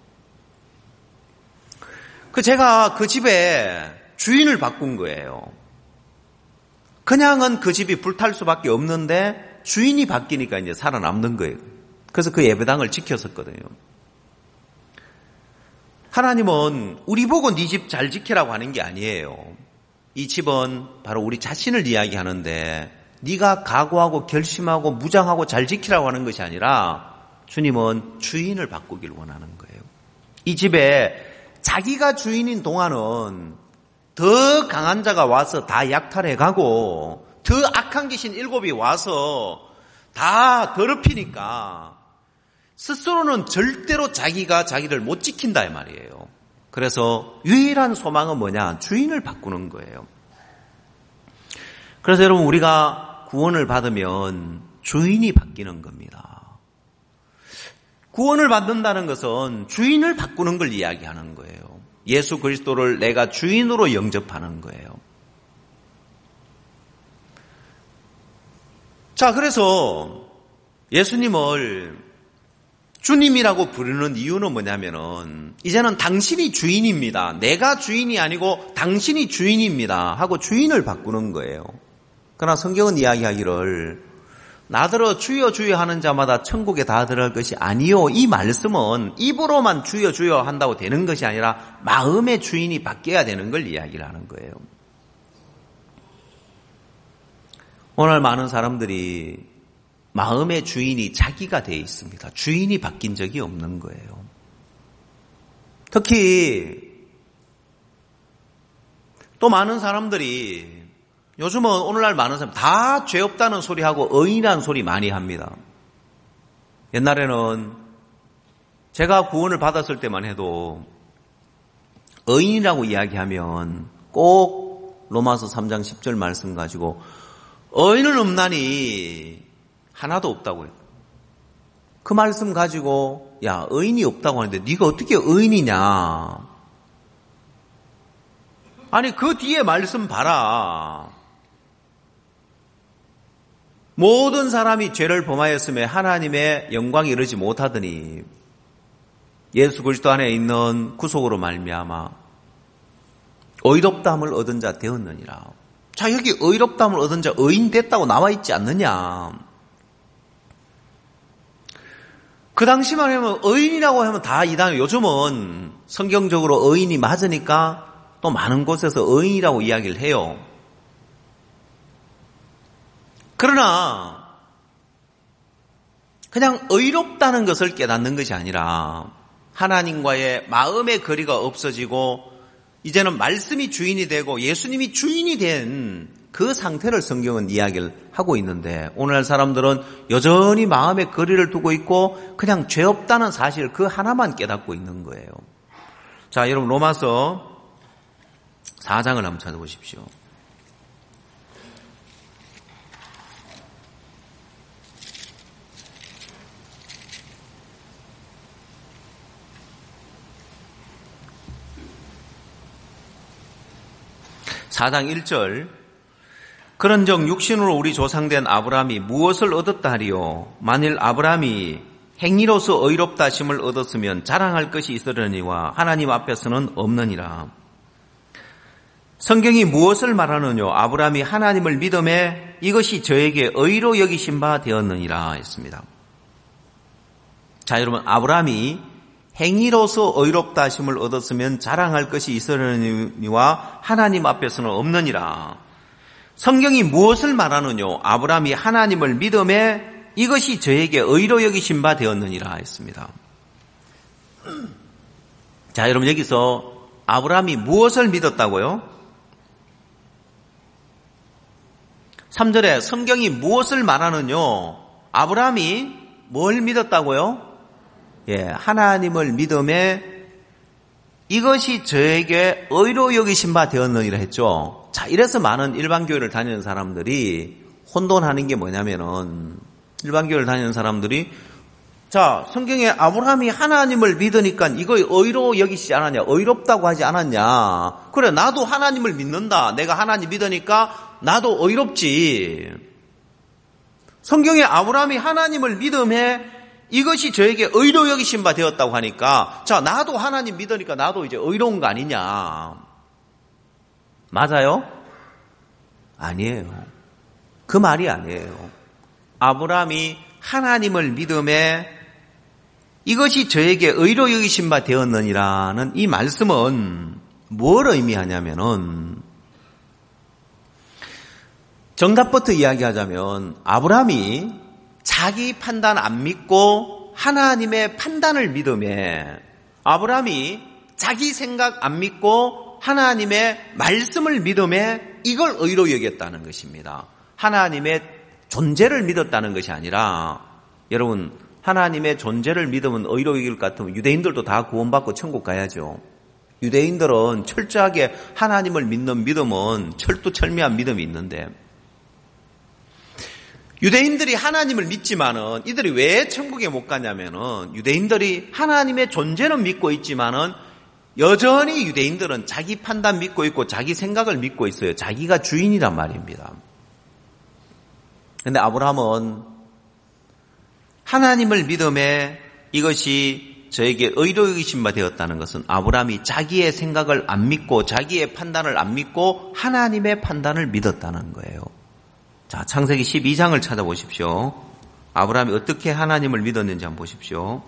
A: 제가 그 집에 주인을 바꾼 거예요. 그냥은 그 집이 불탈 수밖에 없는데 주인이 바뀌니까 이제 살아남는 거예요. 그래서 그 예배당을 지켰었거든요. 하나님은 우리 보고 네 집 잘 지키라고 하는 게 아니에요. 이 집은 바로 우리 자신을 이야기하는데 네가 각오하고 결심하고 무장하고 잘 지키라고 하는 것이 아니라 주님은 주인을 바꾸길 원하는 거예요. 이 집에 자기가 주인인 동안은 더 강한 자가 와서 다 약탈해가고 더 악한 귀신 7이 와서 다 더럽히니까 스스로는 절대로 자기가 자기를 못 지킨다 이 말이에요. 그래서 유일한 소망은 뭐냐? 주인을 바꾸는 거예요. 그래서 여러분 우리가 구원을 받으면 주인이 바뀌는 겁니다. 구원을 받는다는 것은 주인을 바꾸는 걸 이야기하는 거예요. 예수 그리스도를 내가 주인으로 영접하는 거예요. 자, 그래서 예수님을 주님이라고 부르는 이유는 뭐냐면은 이제는 당신이 주인입니다. 내가 주인이 아니고 당신이 주인입니다 하고 주인을 바꾸는 거예요. 그러나 성경은 이야기하기를 나더러 주여 주여 하는 자마다 천국에 다 들어갈 것이 아니요. 이 말씀은 입으로만 주여 주여 한다고 되는 것이 아니라 마음의 주인이 바뀌어야 되는 걸 이야기를 하는 거예요. 오늘 많은 사람들이 마음의 주인이 자기가 되어 있습니다. 주인이 바뀐 적이 없는 거예요. 특히 또 많은 사람들이 요즘은 오늘날 많은 사람 다 죄 없다는 소리하고 의인이라는 소리 많이 합니다. 옛날에는 제가 구원을 받았을 때만 해도 의인이라고 이야기하면 꼭 로마서 3장 10절 말씀 가지고 의인은 없나니 하나도 없다고 해요. 그 말씀 가지고 야 의인이 없다고 하는데 네가 어떻게 의인이냐. 아니 그 뒤에 말씀 봐라. 모든 사람이 죄를 범하였음에 하나님의 영광에 이르지 못하더니 예수 그리스도 안에 있는 구속으로 말미암아 의롭다함을 얻은 자 되었느니라. 자 여기 의롭다함을 얻은 자 의인 됐다고 나와 있지 않느냐. 그 당시만 하면 의인이라고 하면 다 이단. 요즘은 성경적으로 의인이 맞으니까 또 많은 곳에서 의인이라고 이야기를 해요. 그러나 그냥 의롭다는 것을 깨닫는 것이 아니라 하나님과의 마음의 거리가 없어지고 이제는 말씀이 주인이 되고 예수님이 주인이 된 그 상태를 성경은 이야기를 하고 있는데 오늘날 사람들은 여전히 마음의 거리를 두고 있고 그냥 죄 없다는 사실 그 하나만 깨닫고 있는 거예요. 자, 여러분 로마서 4장을 한번 찾아보십시오. (4장 1절) 그런즉 육신으로 우리 조상된 아브라함이 무엇을 얻었다 하리요? 만일 아브라함이 행위로서 의롭다 하심을 얻었으면 자랑할 것이 있으려니와 하나님 앞에서는 없느니라. 성경이 무엇을 말하느뇨? 아브라함이 하나님을 믿음에 이것이 저에게 의로 여기신 바 되었느니라 했습니다. 자, 여러분 아브라함이 행위로서 의롭다 하심을 얻었으면 자랑할 것이 있으려니와 하나님 앞에서는 없느니라. 성경이 무엇을 말하느뇨? 아브라함이 하나님을 믿음에 이것이 저에게 의로 여기신 바 되었느니라 했습니다. 자, 여러분 여기서 아브라함이 무엇을 믿었다고요? 3절에 성경이 무엇을 말하느뇨? 아브라함이 뭘 믿었다고요? 예, 하나님을 믿음에 이것이 저에게 의로 여기신 바 되었느니라 했죠. 자, 이래서 많은 일반교회를 다니는 사람들이 혼돈하는 게 뭐냐면은 일반교회를 다니는 사람들이 자, 성경에 아브라함이 하나님을 믿으니까 이거 의로 여기시지 않았냐? 의롭다고 하지 않았냐? 그래, 나도 하나님을 믿는다. 내가 하나님 믿으니까 나도 의롭지. 성경에 아브라함이 하나님을 믿음에 이것이 저에게 의로 여기신 바 되었다고 하니까 자, 나도 하나님 믿으니까 나도 이제 의로운 거 아니냐? 맞아요? 아니에요. 그 말이 아니에요. 아브라함이 하나님을 믿음에 이것이 저에게 의로 여기신 바 되었느니라는 이 말씀은 뭘 의미하냐면은 정답부터 이야기하자면 아브라함이 자기 판단 안 믿고 하나님의 판단을 믿음에 아브라함이 자기 생각 안 믿고 하나님의 말씀을 믿음에 이걸 의로 여겼다는 것입니다. 하나님의 존재를 믿었다는 것이 아니라 여러분 하나님의 존재를 믿으면 의로 여길 것 같으면 유대인들도 다 구원받고 천국 가야죠. 유대인들은 철저하게 하나님을 믿는 믿음은 철두철미한 믿음이 있는데 유대인들이 하나님을 믿지만은 이들이 왜 천국에 못 가냐면은 유대인들이 하나님의 존재는 믿고 있지만은 여전히 유대인들은 자기 판단 믿고 있고 자기 생각을 믿고 있어요. 자기가 주인이란 말입니다. 그런데 아브라함은 하나님을 믿음에 이것이 저에게 의로 여기심 바 되었다는 것은 아브라함이 자기의 생각을 안 믿고 자기의 판단을 안 믿고 하나님의 판단을 믿었다는 거예요. 자, 창세기 12장을 찾아보십시오. 아브라함이 어떻게 하나님을 믿었는지 한번 보십시오.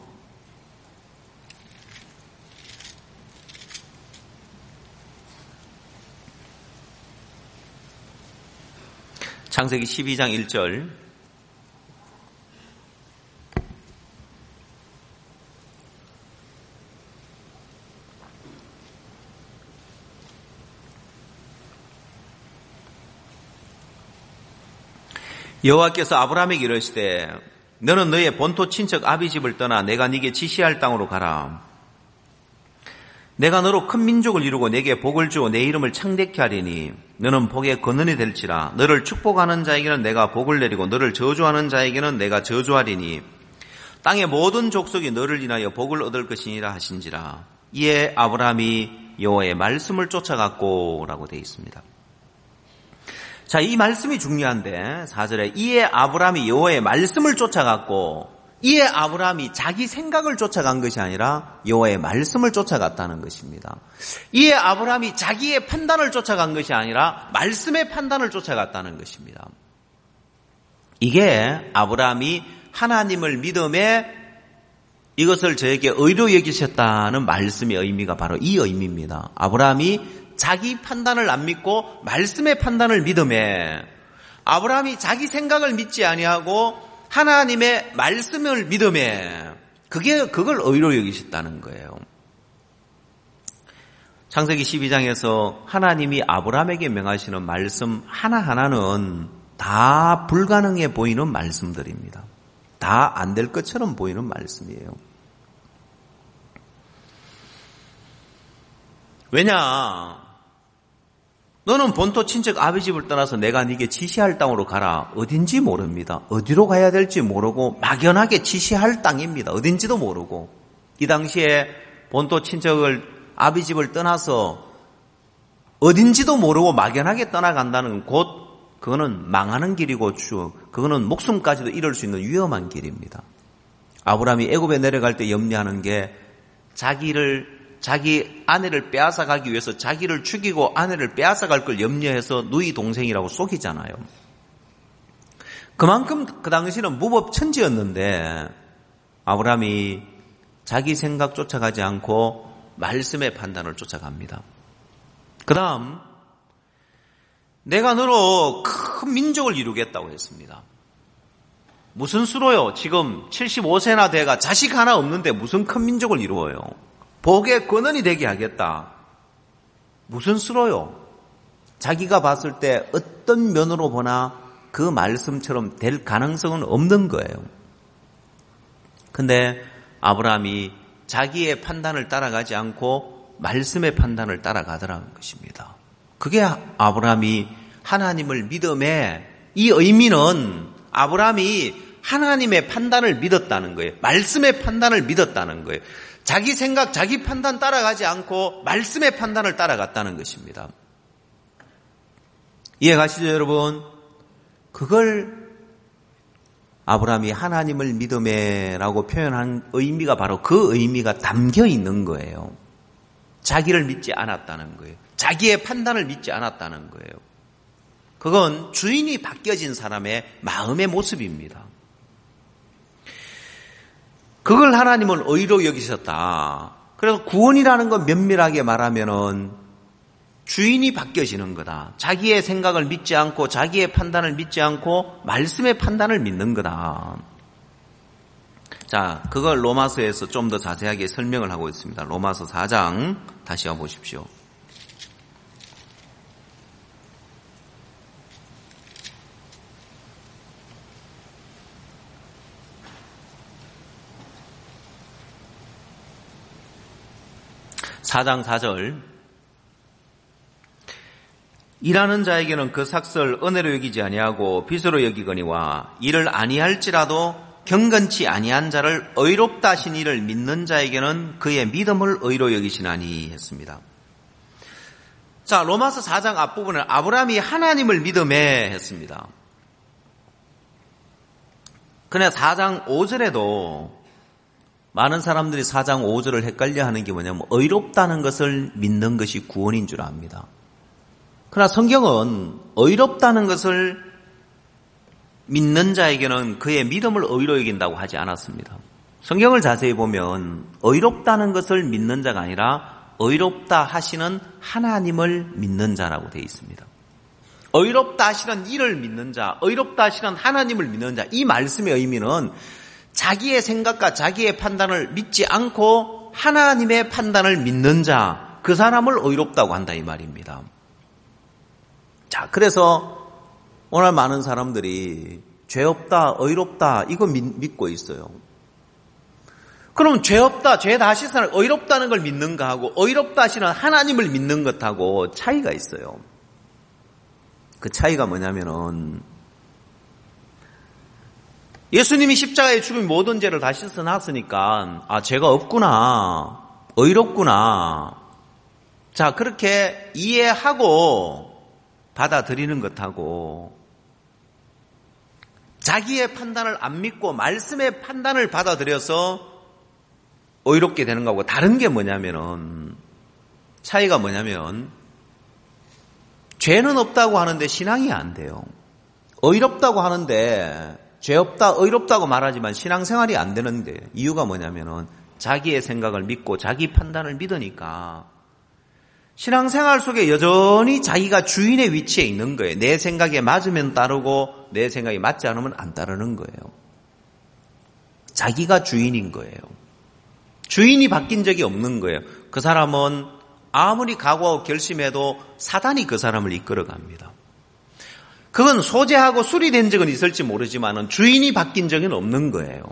A: 창세기 12장 1절. 여호와께서 아브라함에게 이르시되 너는 너의 본토 친척 아비 집을 떠나 내가 네게 지시할 땅으로 가라. 내가 너로 큰 민족을 이루고 내게 복을 주어 내 이름을 창대케 하리니 너는 복의 근원이 될지라. 너를 축복하는 자에게는 내가 복을 내리고 너를 저주하는 자에게는 내가 저주하리니 땅의 모든 족속이 너를 인하여 복을 얻을 것이니라 하신지라. 이에 아브라함이 여호와의 말씀을 쫓아갔고 라고 되어 있습니다. 자, 이 말씀이 중요한데 4절에 이에 아브라함이 여호와의 말씀을 쫓아갔고, 이에 아브라함이 자기 생각을 쫓아간 것이 아니라 여호와의 말씀을 쫓아갔다는 것입니다. 이에 아브라함이 자기의 판단을 쫓아간 것이 아니라 말씀의 판단을 쫓아갔다는 것입니다. 이게 아브라함이 하나님을 믿음에 이것을 저에게 의로 여기셨다는 말씀의 의미가 바로 이 의미입니다. 아브라함이 자기 판단을 안 믿고 말씀의 판단을 믿음에, 아브라함이 자기 생각을 믿지 아니하고 하나님의 말씀을 믿음에 그걸 의로 여기셨다는 거예요. 창세기 12장에서 하나님이 아브라함에게 명하시는 말씀 하나하나는 다 불가능해 보이는 말씀들입니다. 다 안 될 것처럼 보이는 말씀이에요. 왜냐? 너는 본토 친척 아비 집을 떠나서 내가 네게 지시할 땅으로 가라. 어딘지 모릅니다. 어디로 가야 될지 모르고 막연하게 지시할 땅입니다. 어딘지도 모르고. 이 당시에 본토 친척을 아비 집을 떠나서 어딘지도 모르고 막연하게 떠나간다는 곳, 그거는 망하는 길이고 그거는 목숨까지도 잃을 수 있는 위험한 길입니다. 아브라함이 애굽에 내려갈 때 염려하는 게 자기 아내를 빼앗아가기 위해서 자기를 죽이고 아내를 빼앗아갈 걸 염려해서 누이 동생이라고 속이잖아요. 그만큼 그 당시는 무법천지였는데 아브라함이 자기 생각 쫓아가지 않고 말씀의 판단을 쫓아갑니다. 그 다음 내가 너로 큰 민족을 이루겠다고 했습니다. 무슨 수로요? 지금 75세나 돼가 자식 하나 없는데 무슨 큰 민족을 이루어요? 복의 근원이 되게 하겠다. 무슨 수로요? 자기가 봤을 때 어떤 면으로 보나 그 말씀처럼 될 가능성은 없는 거예요. 근데 아브라함이 자기의 판단을 따라가지 않고 말씀의 판단을 따라가더라는 것입니다. 그게 아브라함이 하나님을 믿음에, 이 의미는 아브라함이 하나님의 판단을 믿었다는 거예요. 말씀의 판단을 믿었다는 거예요. 자기 생각, 자기 판단 따라가지 않고 말씀의 판단을 따라갔다는 것입니다. 이해 가시죠, 여러분? 그걸 아브라함이 하나님을 믿음에라고 표현한 의미가 바로 그 의미가 담겨 있는 거예요. 자기를 믿지 않았다는 거예요. 자기의 판단을 믿지 않았다는 거예요. 그건 주인이 바뀌어진 사람의 마음의 모습입니다. 그걸 하나님은 의로 여기셨다. 그래서 구원이라는 건 면밀하게 말하면은 주인이 바뀌어지는 거다. 자기의 생각을 믿지 않고 자기의 판단을 믿지 않고 말씀의 판단을 믿는 거다. 자, 그걸 로마서에서 좀 더 자세하게 설명을 하고 있습니다. 로마서 4장 다시 와보십시오. (4장 4절) 일하는 자에게는 그 삭설 은혜로 여기지 아니하고 빚으로 여기거니와 이를 아니할지라도 경건치 아니한 자를 의롭다 하신 이를 믿는 자에게는 그의 믿음을 의로 여기시나니 했습니다. 자, 로마서 4장 앞부분에 아브라함이 하나님을 믿음에 했습니다. 그러나 4장 5절에도 많은 사람들이 4장 5절을 헷갈려하는 게 뭐냐면 의롭다는 것을 믿는 것이 구원인 줄 압니다. 그러나 성경은 의롭다는 것을 믿는 자에게는 그의 믿음을 의로 여긴다고 하지 않았습니다. 성경을 자세히 보면 의롭다는 것을 믿는 자가 아니라 의롭다 하시는 하나님을 믿는 자라고 되어 있습니다. 의롭다 하시는 이를 믿는 자, 의롭다 하시는 하나님을 믿는 자, 이 말씀의 의미는 자기의 생각과 자기의 판단을 믿지 않고 하나님의 판단을 믿는 자, 그 사람을 의롭다고 한다 이 말입니다. 자, 그래서 오늘 많은 사람들이 죄 없다, 의롭다 이거 믿고 있어요. 그럼 죄 없다, 죄 다 씻어라, 의롭다는 걸 믿는 거하고 의롭다 하시는 하나님을 믿는 것하고 차이가 있어요. 그 차이가 뭐냐면은 예수님이 십자가에 죽은 모든 죄를 다 씻어놨으니까 아, 죄가 없구나, 의롭구나. 자, 그렇게 이해하고 받아들이는 것하고 자기의 판단을 안 믿고 말씀의 판단을 받아들여서 의롭게 되는 거하고 다른 게 뭐냐면은 차이가 뭐냐면 죄는 없다고 하는데 신앙이 안 돼요. 의롭다고 하는데 죄 없다, 의롭다고 말하지만 신앙생활이 안 되는데 이유가 뭐냐면은 자기의 생각을 믿고 자기 판단을 믿으니까 신앙생활 속에 여전히 자기가 주인의 위치에 있는 거예요. 내 생각에 맞으면 따르고 내 생각이 맞지 않으면 안 따르는 거예요. 자기가 주인인 거예요. 주인이 바뀐 적이 없는 거예요. 그 사람은 아무리 각오하고 결심해도 사단이 그 사람을 이끌어갑니다. 그건 소재하고 수리된 적은 있을지 모르지만 주인이 바뀐 적은 없는 거예요.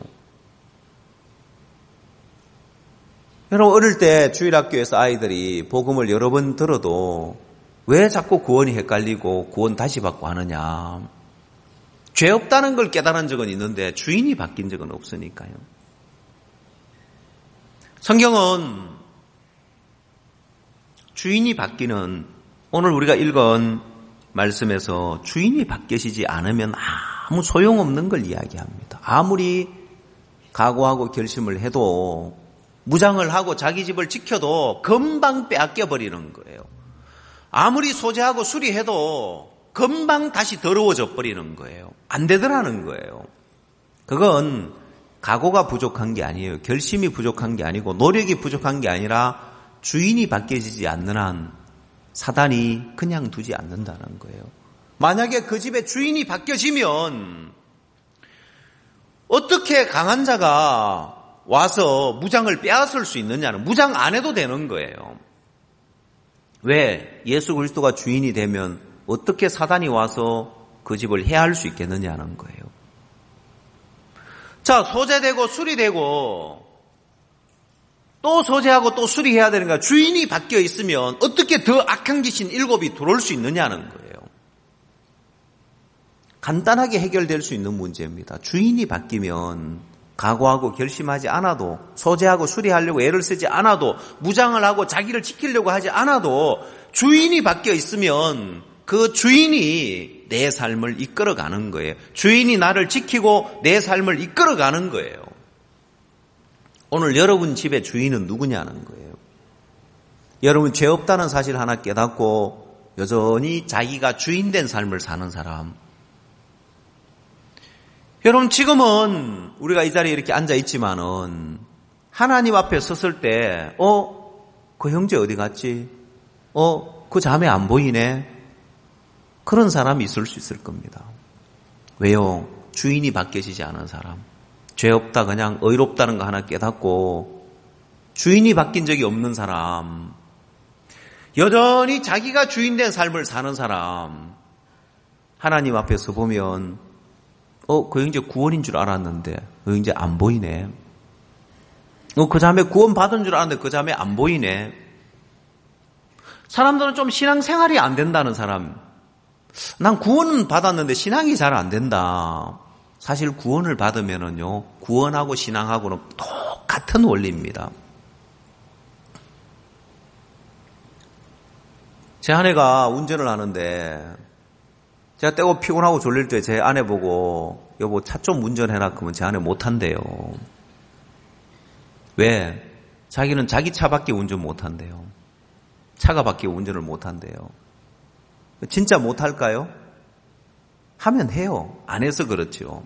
A: 여러분 어릴 때 주일학교에서 아이들이 복음을 여러 번 들어도 왜 자꾸 구원이 헷갈리고 구원 다시 받고 하느냐. 죄 없다는 걸 깨달은 적은 있는데 주인이 바뀐 적은 없으니까요. 성경은 주인이 바뀌는 오늘 우리가 읽은 말씀에서 주인이 바뀌시지 않으면 아무 소용없는 걸 이야기합니다. 아무리 각오하고 결심을 해도 무장을 하고 자기 집을 지켜도 금방 빼앗겨버리는 거예요. 아무리 소재하고 수리해도 금방 다시 더러워져 버리는 거예요. 안 되더라는 거예요. 그건 각오가 부족한 게 아니에요. 결심이 부족한 게 아니고 노력이 부족한 게 아니라 주인이 바뀌어지지 않는 한 사단이 그냥 두지 않는다는 거예요. 만약에 그 집의 주인이 바뀌어지면 어떻게 강한 자가 와서 무장을 빼앗을 수 있느냐는 무장 안 해도 되는 거예요. 왜? 예수 그리스도가 주인이 되면 어떻게 사단이 와서 그 집을 해할 수 있겠느냐는 거예요. 자, 소재되고 수리되고 또 소재하고 또 수리해야 되는 거야. 주인이 바뀌어 있으면 어떻게 더 악한 귀신 7이 들어올 수 있느냐는 거예요. 간단하게 해결될 수 있는 문제입니다. 주인이 바뀌면 각오하고 결심하지 않아도 소재하고 수리하려고 애를 쓰지 않아도 무장을 하고 자기를 지키려고 하지 않아도 주인이 바뀌어 있으면 그 주인이 내 삶을 이끌어가는 거예요. 주인이 나를 지키고 내 삶을 이끌어가는 거예요. 오늘 여러분 집의 주인은 누구냐는 거예요. 여러분 죄 없다는 사실 하나 깨닫고 여전히 자기가 주인된 삶을 사는 사람. 여러분 지금은 우리가 이 자리에 이렇게 앉아 있지만은 하나님 앞에 섰을 때 그 형제 어디 갔지? 그 자매 안 보이네? 그런 사람이 있을 수 있을 겁니다. 왜요? 주인이 바뀌어지지 않은 사람. 죄 없다 그냥 의롭다는 거 하나 깨닫고 주인이 바뀐 적이 없는 사람. 여전히 자기가 주인된 삶을 사는 사람. 하나님 앞에서 보면 그 형제 구원인 줄 알았는데 그 형제 안 보이네. 그 자매 구원 받은 줄 알았는데 그 자매 안 보이네. 사람들은 좀 신앙생활이 안 된다는 사람, 난 구원은 받았는데 신앙이 잘 안 된다. 사실 구원을 받으면은요, 구원하고 신앙하고는 똑같은 원리입니다. 제 아내가 운전을 하는데 제가 때고 피곤하고 졸릴 때 제 아내 보고 여보 차 좀 운전해라 그러면 제 아내 못한대요. 왜? 자기는 자기 차밖에 운전 못한대요. 차가 밖에 운전을 못한대요. 진짜 못할까요? 하면 해요. 안 해서 그렇죠.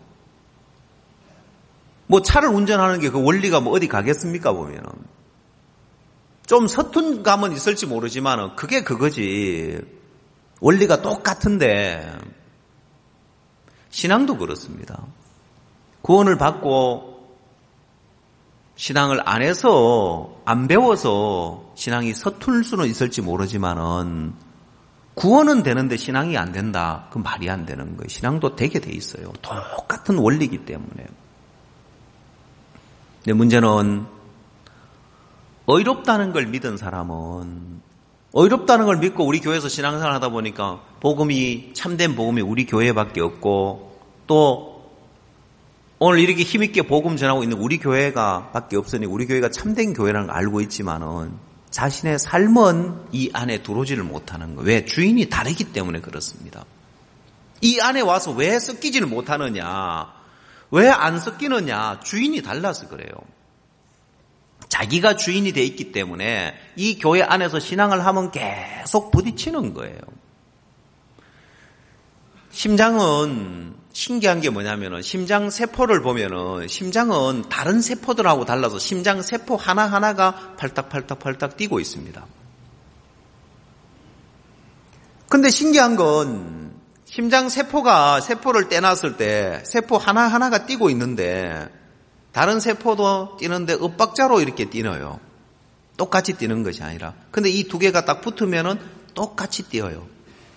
A: 뭐 차를 운전하는 게 그 원리가 뭐 어디 가겠습니까 보면은. 좀 서툰 감은 있을지 모르지만 그게 그거지. 원리가 똑같은데 신앙도 그렇습니다. 구원을 받고 신앙을 안 해서 안 배워서 신앙이 서툴 수는 있을지 모르지만은 구원은 되는데 신앙이 안 된다. 그 말이 안 되는 거예요. 신앙도 되게 돼 있어요. 똑같은 원리이기 때문에. 근데 문제는 의롭다는 걸 믿은 사람은 의롭다는 걸 믿고 우리 교회에서 신앙생활 하다 보니까 복음이 참된 복음이 우리 교회밖에 없고 또 오늘 이렇게 힘있게 복음 전하고 있는 우리 교회가 밖에 없으니 우리 교회가 참된 교회라는 걸 알고 있지만은 자신의 삶은 이 안에 들어오지를 못하는 거예요. 왜? 주인이 다르기 때문에 그렇습니다. 이 안에 와서 왜 섞이지를 못하느냐? 왜 안 섞이느냐? 주인이 달라서 그래요. 자기가 주인이 돼 있기 때문에 이 교회 안에서 신앙을 하면 계속 부딪히는 거예요. 심장은 신기한 게 뭐냐면은 심장 세포를 보면은 심장은 다른 세포들하고 달라서 심장 세포 하나하나가 팔딱팔딱팔딱 뛰고 있습니다. 근데 신기한 건 심장 세포를 떼놨을 때 세포 하나하나가 뛰고 있는데 다른 세포도 뛰는데 엇박자로 이렇게 뛰어요. 똑같이 뛰는 것이 아니라. 근데 이 두 개가 딱 붙으면은 똑같이 뛰어요.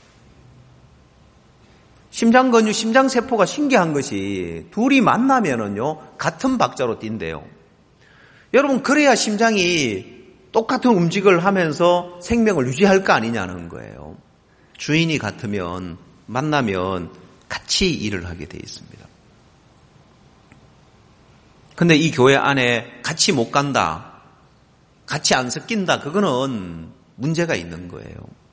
A: 심장근육, 심장세포가 신기한 것이 둘이 만나면은요, 같은 박자로 뛴대요. 여러분, 그래야 심장이 똑같은 움직임을 하면서 생명을 유지할 거 아니냐는 거예요. 주인이 같으면, 만나면 같이 일을 하게 돼 있습니다. 근데 이 교회 안에 같이 못 간다, 같이 안 섞인다, 그거는 문제가 있는 거예요.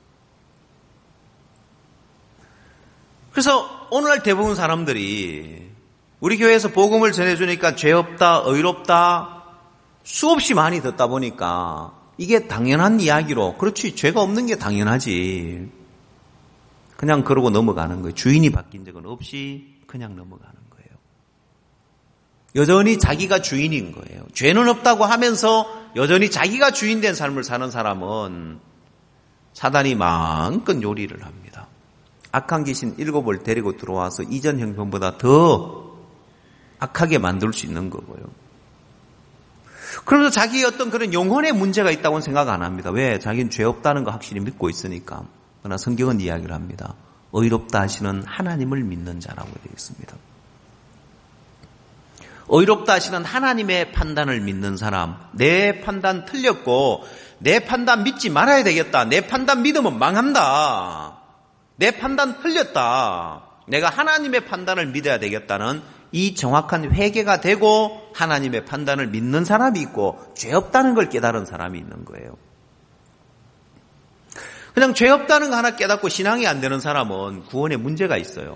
A: 그래서 오늘날 대부분 사람들이 우리 교회에서 복음을 전해주니까 죄 없다, 의롭다 수없이 많이 듣다 보니까 이게 당연한 이야기로, 그렇지, 죄가 없는 게 당연하지, 그냥 그러고 넘어가는 거예요. 주인이 바뀐 적은 없이 그냥 넘어가는 거예요. 여전히 자기가 주인인 거예요. 죄는 없다고 하면서 여전히 자기가 주인된 삶을 사는 사람은 사단이 마음껏 요리를 합니다. 악한 귀신 7을 데리고 들어와서 이전 형편보다 더 악하게 만들 수 있는 거고요. 그러면서 자기의 어떤 그런 영혼의 문제가 있다고는 생각 안 합니다. 왜? 자기는 죄 없다는 거 확실히 믿고 있으니까. 그러나 성경은 이야기를 합니다. 의롭다 하시는 하나님을 믿는 자라고 되어 있습니다. 의롭다 하시는 하나님의 판단을 믿는 사람, 내 판단 틀렸고 내 판단 믿지 말아야 되겠다, 내 판단 믿으면 망한다, 내 판단 틀렸다, 내가 하나님의 판단을 믿어야 되겠다는 이 정확한 회개가 되고 하나님의 판단을 믿는 사람이 있고 죄 없다는 걸 깨달은 사람이 있는 거예요. 그냥 죄 없다는 거 하나 깨닫고 신앙이 안 되는 사람은 구원에 문제가 있어요.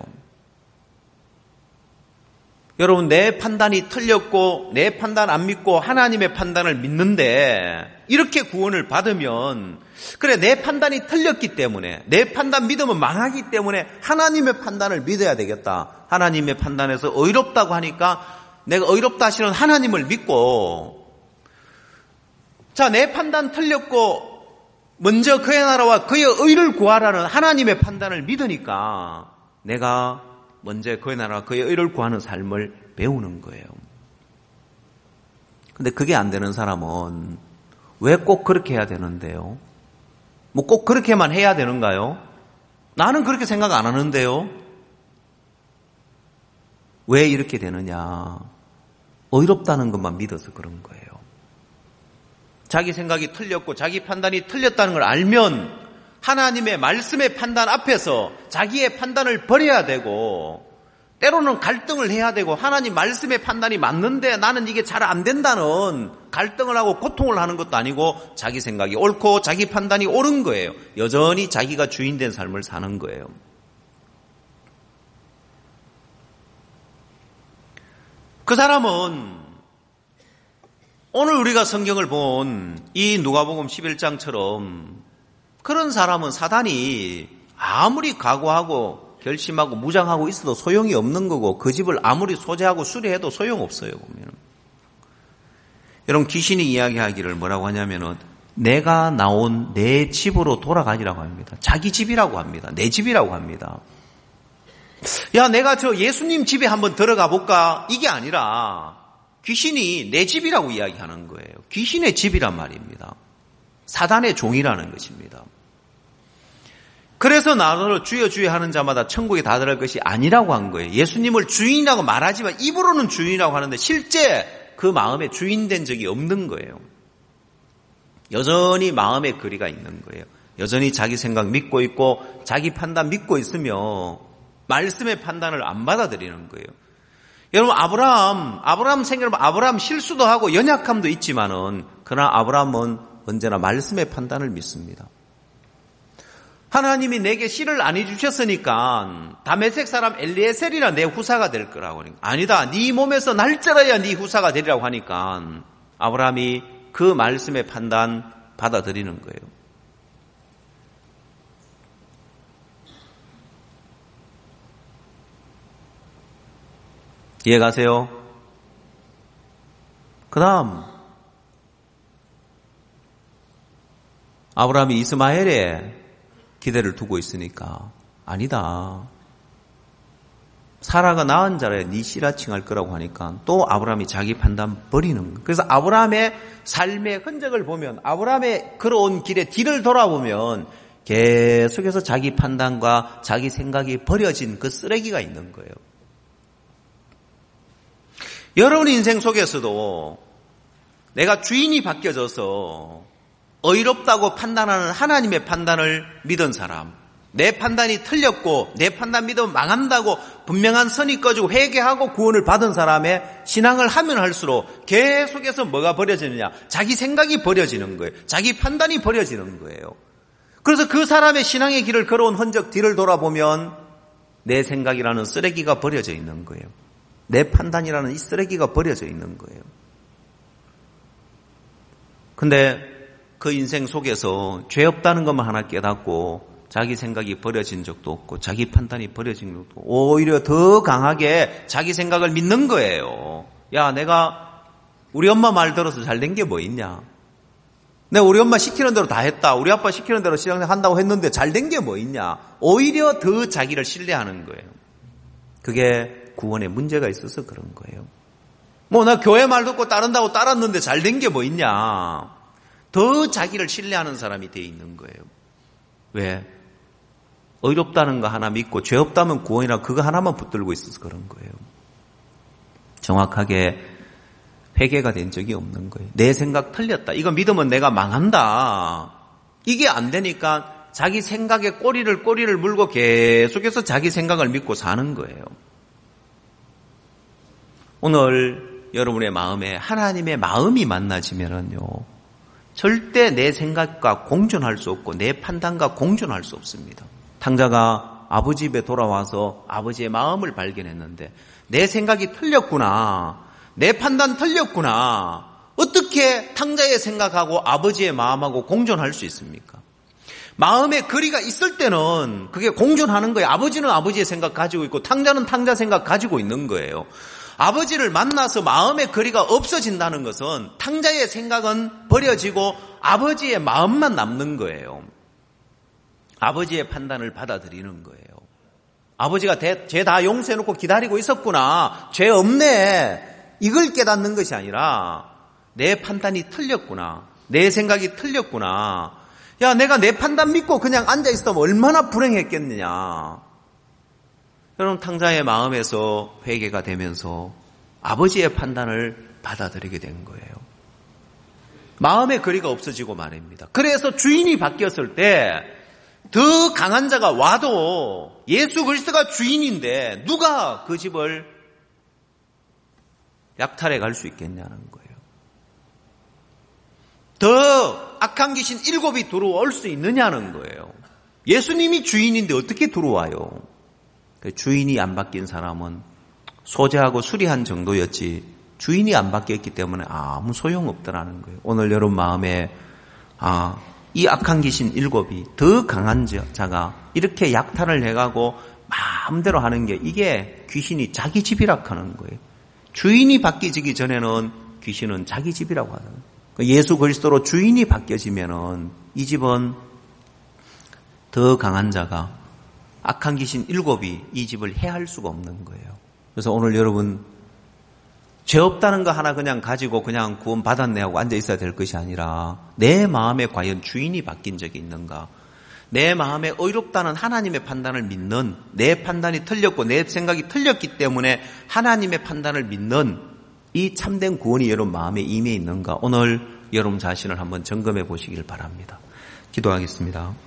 A: 여러분, 내 판단이 틀렸고 내 판단 안 믿고 하나님의 판단을 믿는데 이렇게 구원을 받으면, 그래, 내 판단이 틀렸기 때문에, 내 판단 믿으면 망하기 때문에 하나님의 판단을 믿어야 되겠다. 하나님의 판단에서 의롭다고 하니까 내가 의롭다 하시는 하나님을 믿고, 자, 내 판단 틀렸고 먼저 그의 나라와 그의 의를 구하라는 하나님의 판단을 믿으니까 내가 먼저 그의 나라와 그의 의를 구하는 삶을 배우는 거예요. 근데 그게 안 되는 사람은 왜 꼭 그렇게 해야 되는데요? 뭐 꼭 그렇게만 해야 되는가요? 나는 그렇게 생각 안 하는데요. 왜 이렇게 되느냐? 의롭다는 것만 믿어서 그런 거예요. 자기 생각이 틀렸고 자기 판단이 틀렸다는 걸 알면 하나님의 말씀의 판단 앞에서 자기의 판단을 버려야 되고 때로는 갈등을 해야 되고 하나님 말씀의 판단이 맞는데 나는 이게 잘 안 된다는 갈등을 하고 고통을 하는 것도 아니고 자기 생각이 옳고 자기 판단이 옳은 거예요. 여전히 자기가 주인된 삶을 사는 거예요. 그 사람은 오늘 우리가 성경을 본 이 누가복음 11장처럼 그런 사람은 사단이 아무리 각오하고 결심하고 무장하고 있어도 소용이 없는 거고 그 집을 아무리 소재하고 수리해도 소용없어요. 보면 여러분 귀신이 이야기하기를 뭐라고 하냐면은 내가 나온 내 집으로 돌아가지라고 합니다. 자기 집이라고 합니다. 내 집이라고 합니다. 야 내가 저 예수님 집에 한번 들어가 볼까? 이게 아니라 귀신이 내 집이라고 이야기하는 거예요. 귀신의 집이란 말입니다. 사단의 종이라는 것입니다. 그래서 나를 주여 주여 하는 자마다 천국에 다 들어갈 것이 아니라고 한 거예요. 예수님을 주인이라고 말하지만 입으로는 주인이라고 하는데 실제 그 마음에 주인된 적이 없는 거예요. 여전히 마음의 거리가 있는 거예요. 여전히 자기 생각 믿고 있고 자기 판단 믿고 있으며 말씀의 판단을 안 받아들이는 거예요. 여러분 아브라함 생각해보면 아브라함 실수도 하고 연약함도 있지만은 그러나 아브라함은 언제나 말씀의 판단을 믿습니다. 하나님이 내게 씨를 안 해주셨으니까 다메섹 사람 엘리에셀이라 내 후사가 될 거라고 하니까 아니다. 네 몸에서 날짜라야 네 후사가 되리라고 하니까 아브라함이 그 말씀의 판단 받아들이는 거예요. 이해가세요? 그 다음 아브라함이 이스마엘에 기대를 두고 있으니까 아니다. 사라가 낳은 자라야 네 씨라 칭할 거라고 하니까 또 아브라함이 자기 판단 버리는 거예요. 그래서 아브라함의 삶의 흔적을 보면 아브라함의 걸어온 길에 뒤를 돌아보면 계속해서 자기 판단과 자기 생각이 버려진 그 쓰레기가 있는 거예요. 여러분 인생 속에서도 내가 주인이 바뀌어져서 어이롭다고 판단하는 하나님의 판단을 믿은 사람, 내 판단이 틀렸고 내 판단 믿으면 망한다고 분명한 선이 꺼지고 회개하고 구원을 받은 사람의 신앙을 하면 할수록 계속해서 뭐가 버려지느냐? 자기 생각이 버려지는 거예요. 자기 판단이 버려지는 거예요. 그래서 그 사람의 신앙의 길을 걸어온 흔적 뒤를 돌아보면 내 생각이라는 쓰레기가 버려져 있는 거예요. 내 판단이라는 이 쓰레기가 버려져 있는 거예요. 근데 그 인생 속에서 죄 없다는 것만 하나 깨닫고 자기 생각이 버려진 적도 없고 자기 판단이 버려진 적도 없고 오히려 더 강하게 자기 생각을 믿는 거예요. 야, 내가 우리 엄마 말 들어서 잘 된 게 뭐 있냐? 내가 우리 엄마 시키는 대로 다 했다. 우리 아빠 시키는 대로 신앙생활 한다고 했는데 잘 된 게 뭐 있냐? 오히려 더 자기를 신뢰하는 거예요. 그게 구원에 문제가 있어서 그런 거예요. 뭐 나 교회 말 듣고 따른다고 따랐는데 잘 된 게 뭐 있냐? 더 자기를 신뢰하는 사람이 돼 있는 거예요. 왜? 의롭다는 거 하나 믿고 죄 없다면 구원이라 그거 하나만 붙들고 있어서 그런 거예요. 정확하게 회개가 된 적이 없는 거예요. 내 생각 틀렸다. 이거 믿으면 내가 망한다. 이게 안 되니까 자기 생각에 꼬리를 물고 계속해서 자기 생각을 믿고 사는 거예요. 오늘 여러분의 마음에 하나님의 마음이 만나지면은요, 절대 내 생각과 공존할 수 없고 내 판단과 공존할 수 없습니다. 탕자가 아버지 집에 돌아와서 아버지의 마음을 발견했는데 내 생각이 틀렸구나. 내 판단 틀렸구나. 어떻게 탕자의 생각하고 아버지의 마음하고 공존할 수 있습니까? 마음에 거리가 있을 때는 그게 공존하는 거예요. 아버지는 아버지의 생각 가지고 있고 탕자는 탕자 생각 가지고 있는 거예요. 아버지를 만나서 마음의 거리가 없어진다는 것은 탕자의 생각은 버려지고 아버지의 마음만 남는 거예요. 아버지의 판단을 받아들이는 거예요. 아버지가 죄 다 용서해놓고 기다리고 있었구나. 죄 없네. 이걸 깨닫는 것이 아니라 내 판단이 틀렸구나. 내 생각이 틀렸구나. 야, 내가 내 판단 믿고 그냥 앉아있었다면 얼마나 불행했겠느냐. 여러분, 탕자의 마음에서 회개가 되면서 아버지의 판단을 받아들이게 된 거예요. 마음의 거리가 없어지고 말입니다. 그래서 주인이 바뀌었을 때 더 강한 자가 와도 예수 그리스도가 주인인데 누가 그 집을 약탈해 갈 수 있겠냐는 거예요. 더 악한 귀신 7이 들어올 수 있느냐는 거예요. 예수님이 주인인데 어떻게 들어와요? 주인이 안 바뀐 사람은 소재하고 수리한 정도였지 주인이 안 바뀌었기 때문에 아무 소용없더라는 거예요. 오늘 여러분 마음에 이 악한 귀신 7이 더 강한 자가 이렇게 약탈을 해가고 마음대로 하는 게 이게 귀신이 자기 집이라고 하는 거예요. 주인이 바뀌기 전에는 귀신은 자기 집이라고 하는 거예요. 예수 그리스도로 주인이 바뀌어지면은 이 집은 더 강한 자가 악한 귀신 7이 이 집을 해할 수가 없는 거예요. 그래서 오늘 여러분 죄 없다는 거 하나 그냥 가지고 그냥 구원 받았네 하고 앉아 있어야 될 것이 아니라 내 마음에 과연 주인이 바뀐 적이 있는가? 내 마음에 의롭다는 하나님의 판단을 믿는 내 판단이 틀렸고 내 생각이 틀렸기 때문에 하나님의 판단을 믿는 이 참된 구원이 여러분 마음에 임해 있는가? 오늘 여러분 자신을 한번 점검해 보시길 바랍니다. 기도하겠습니다.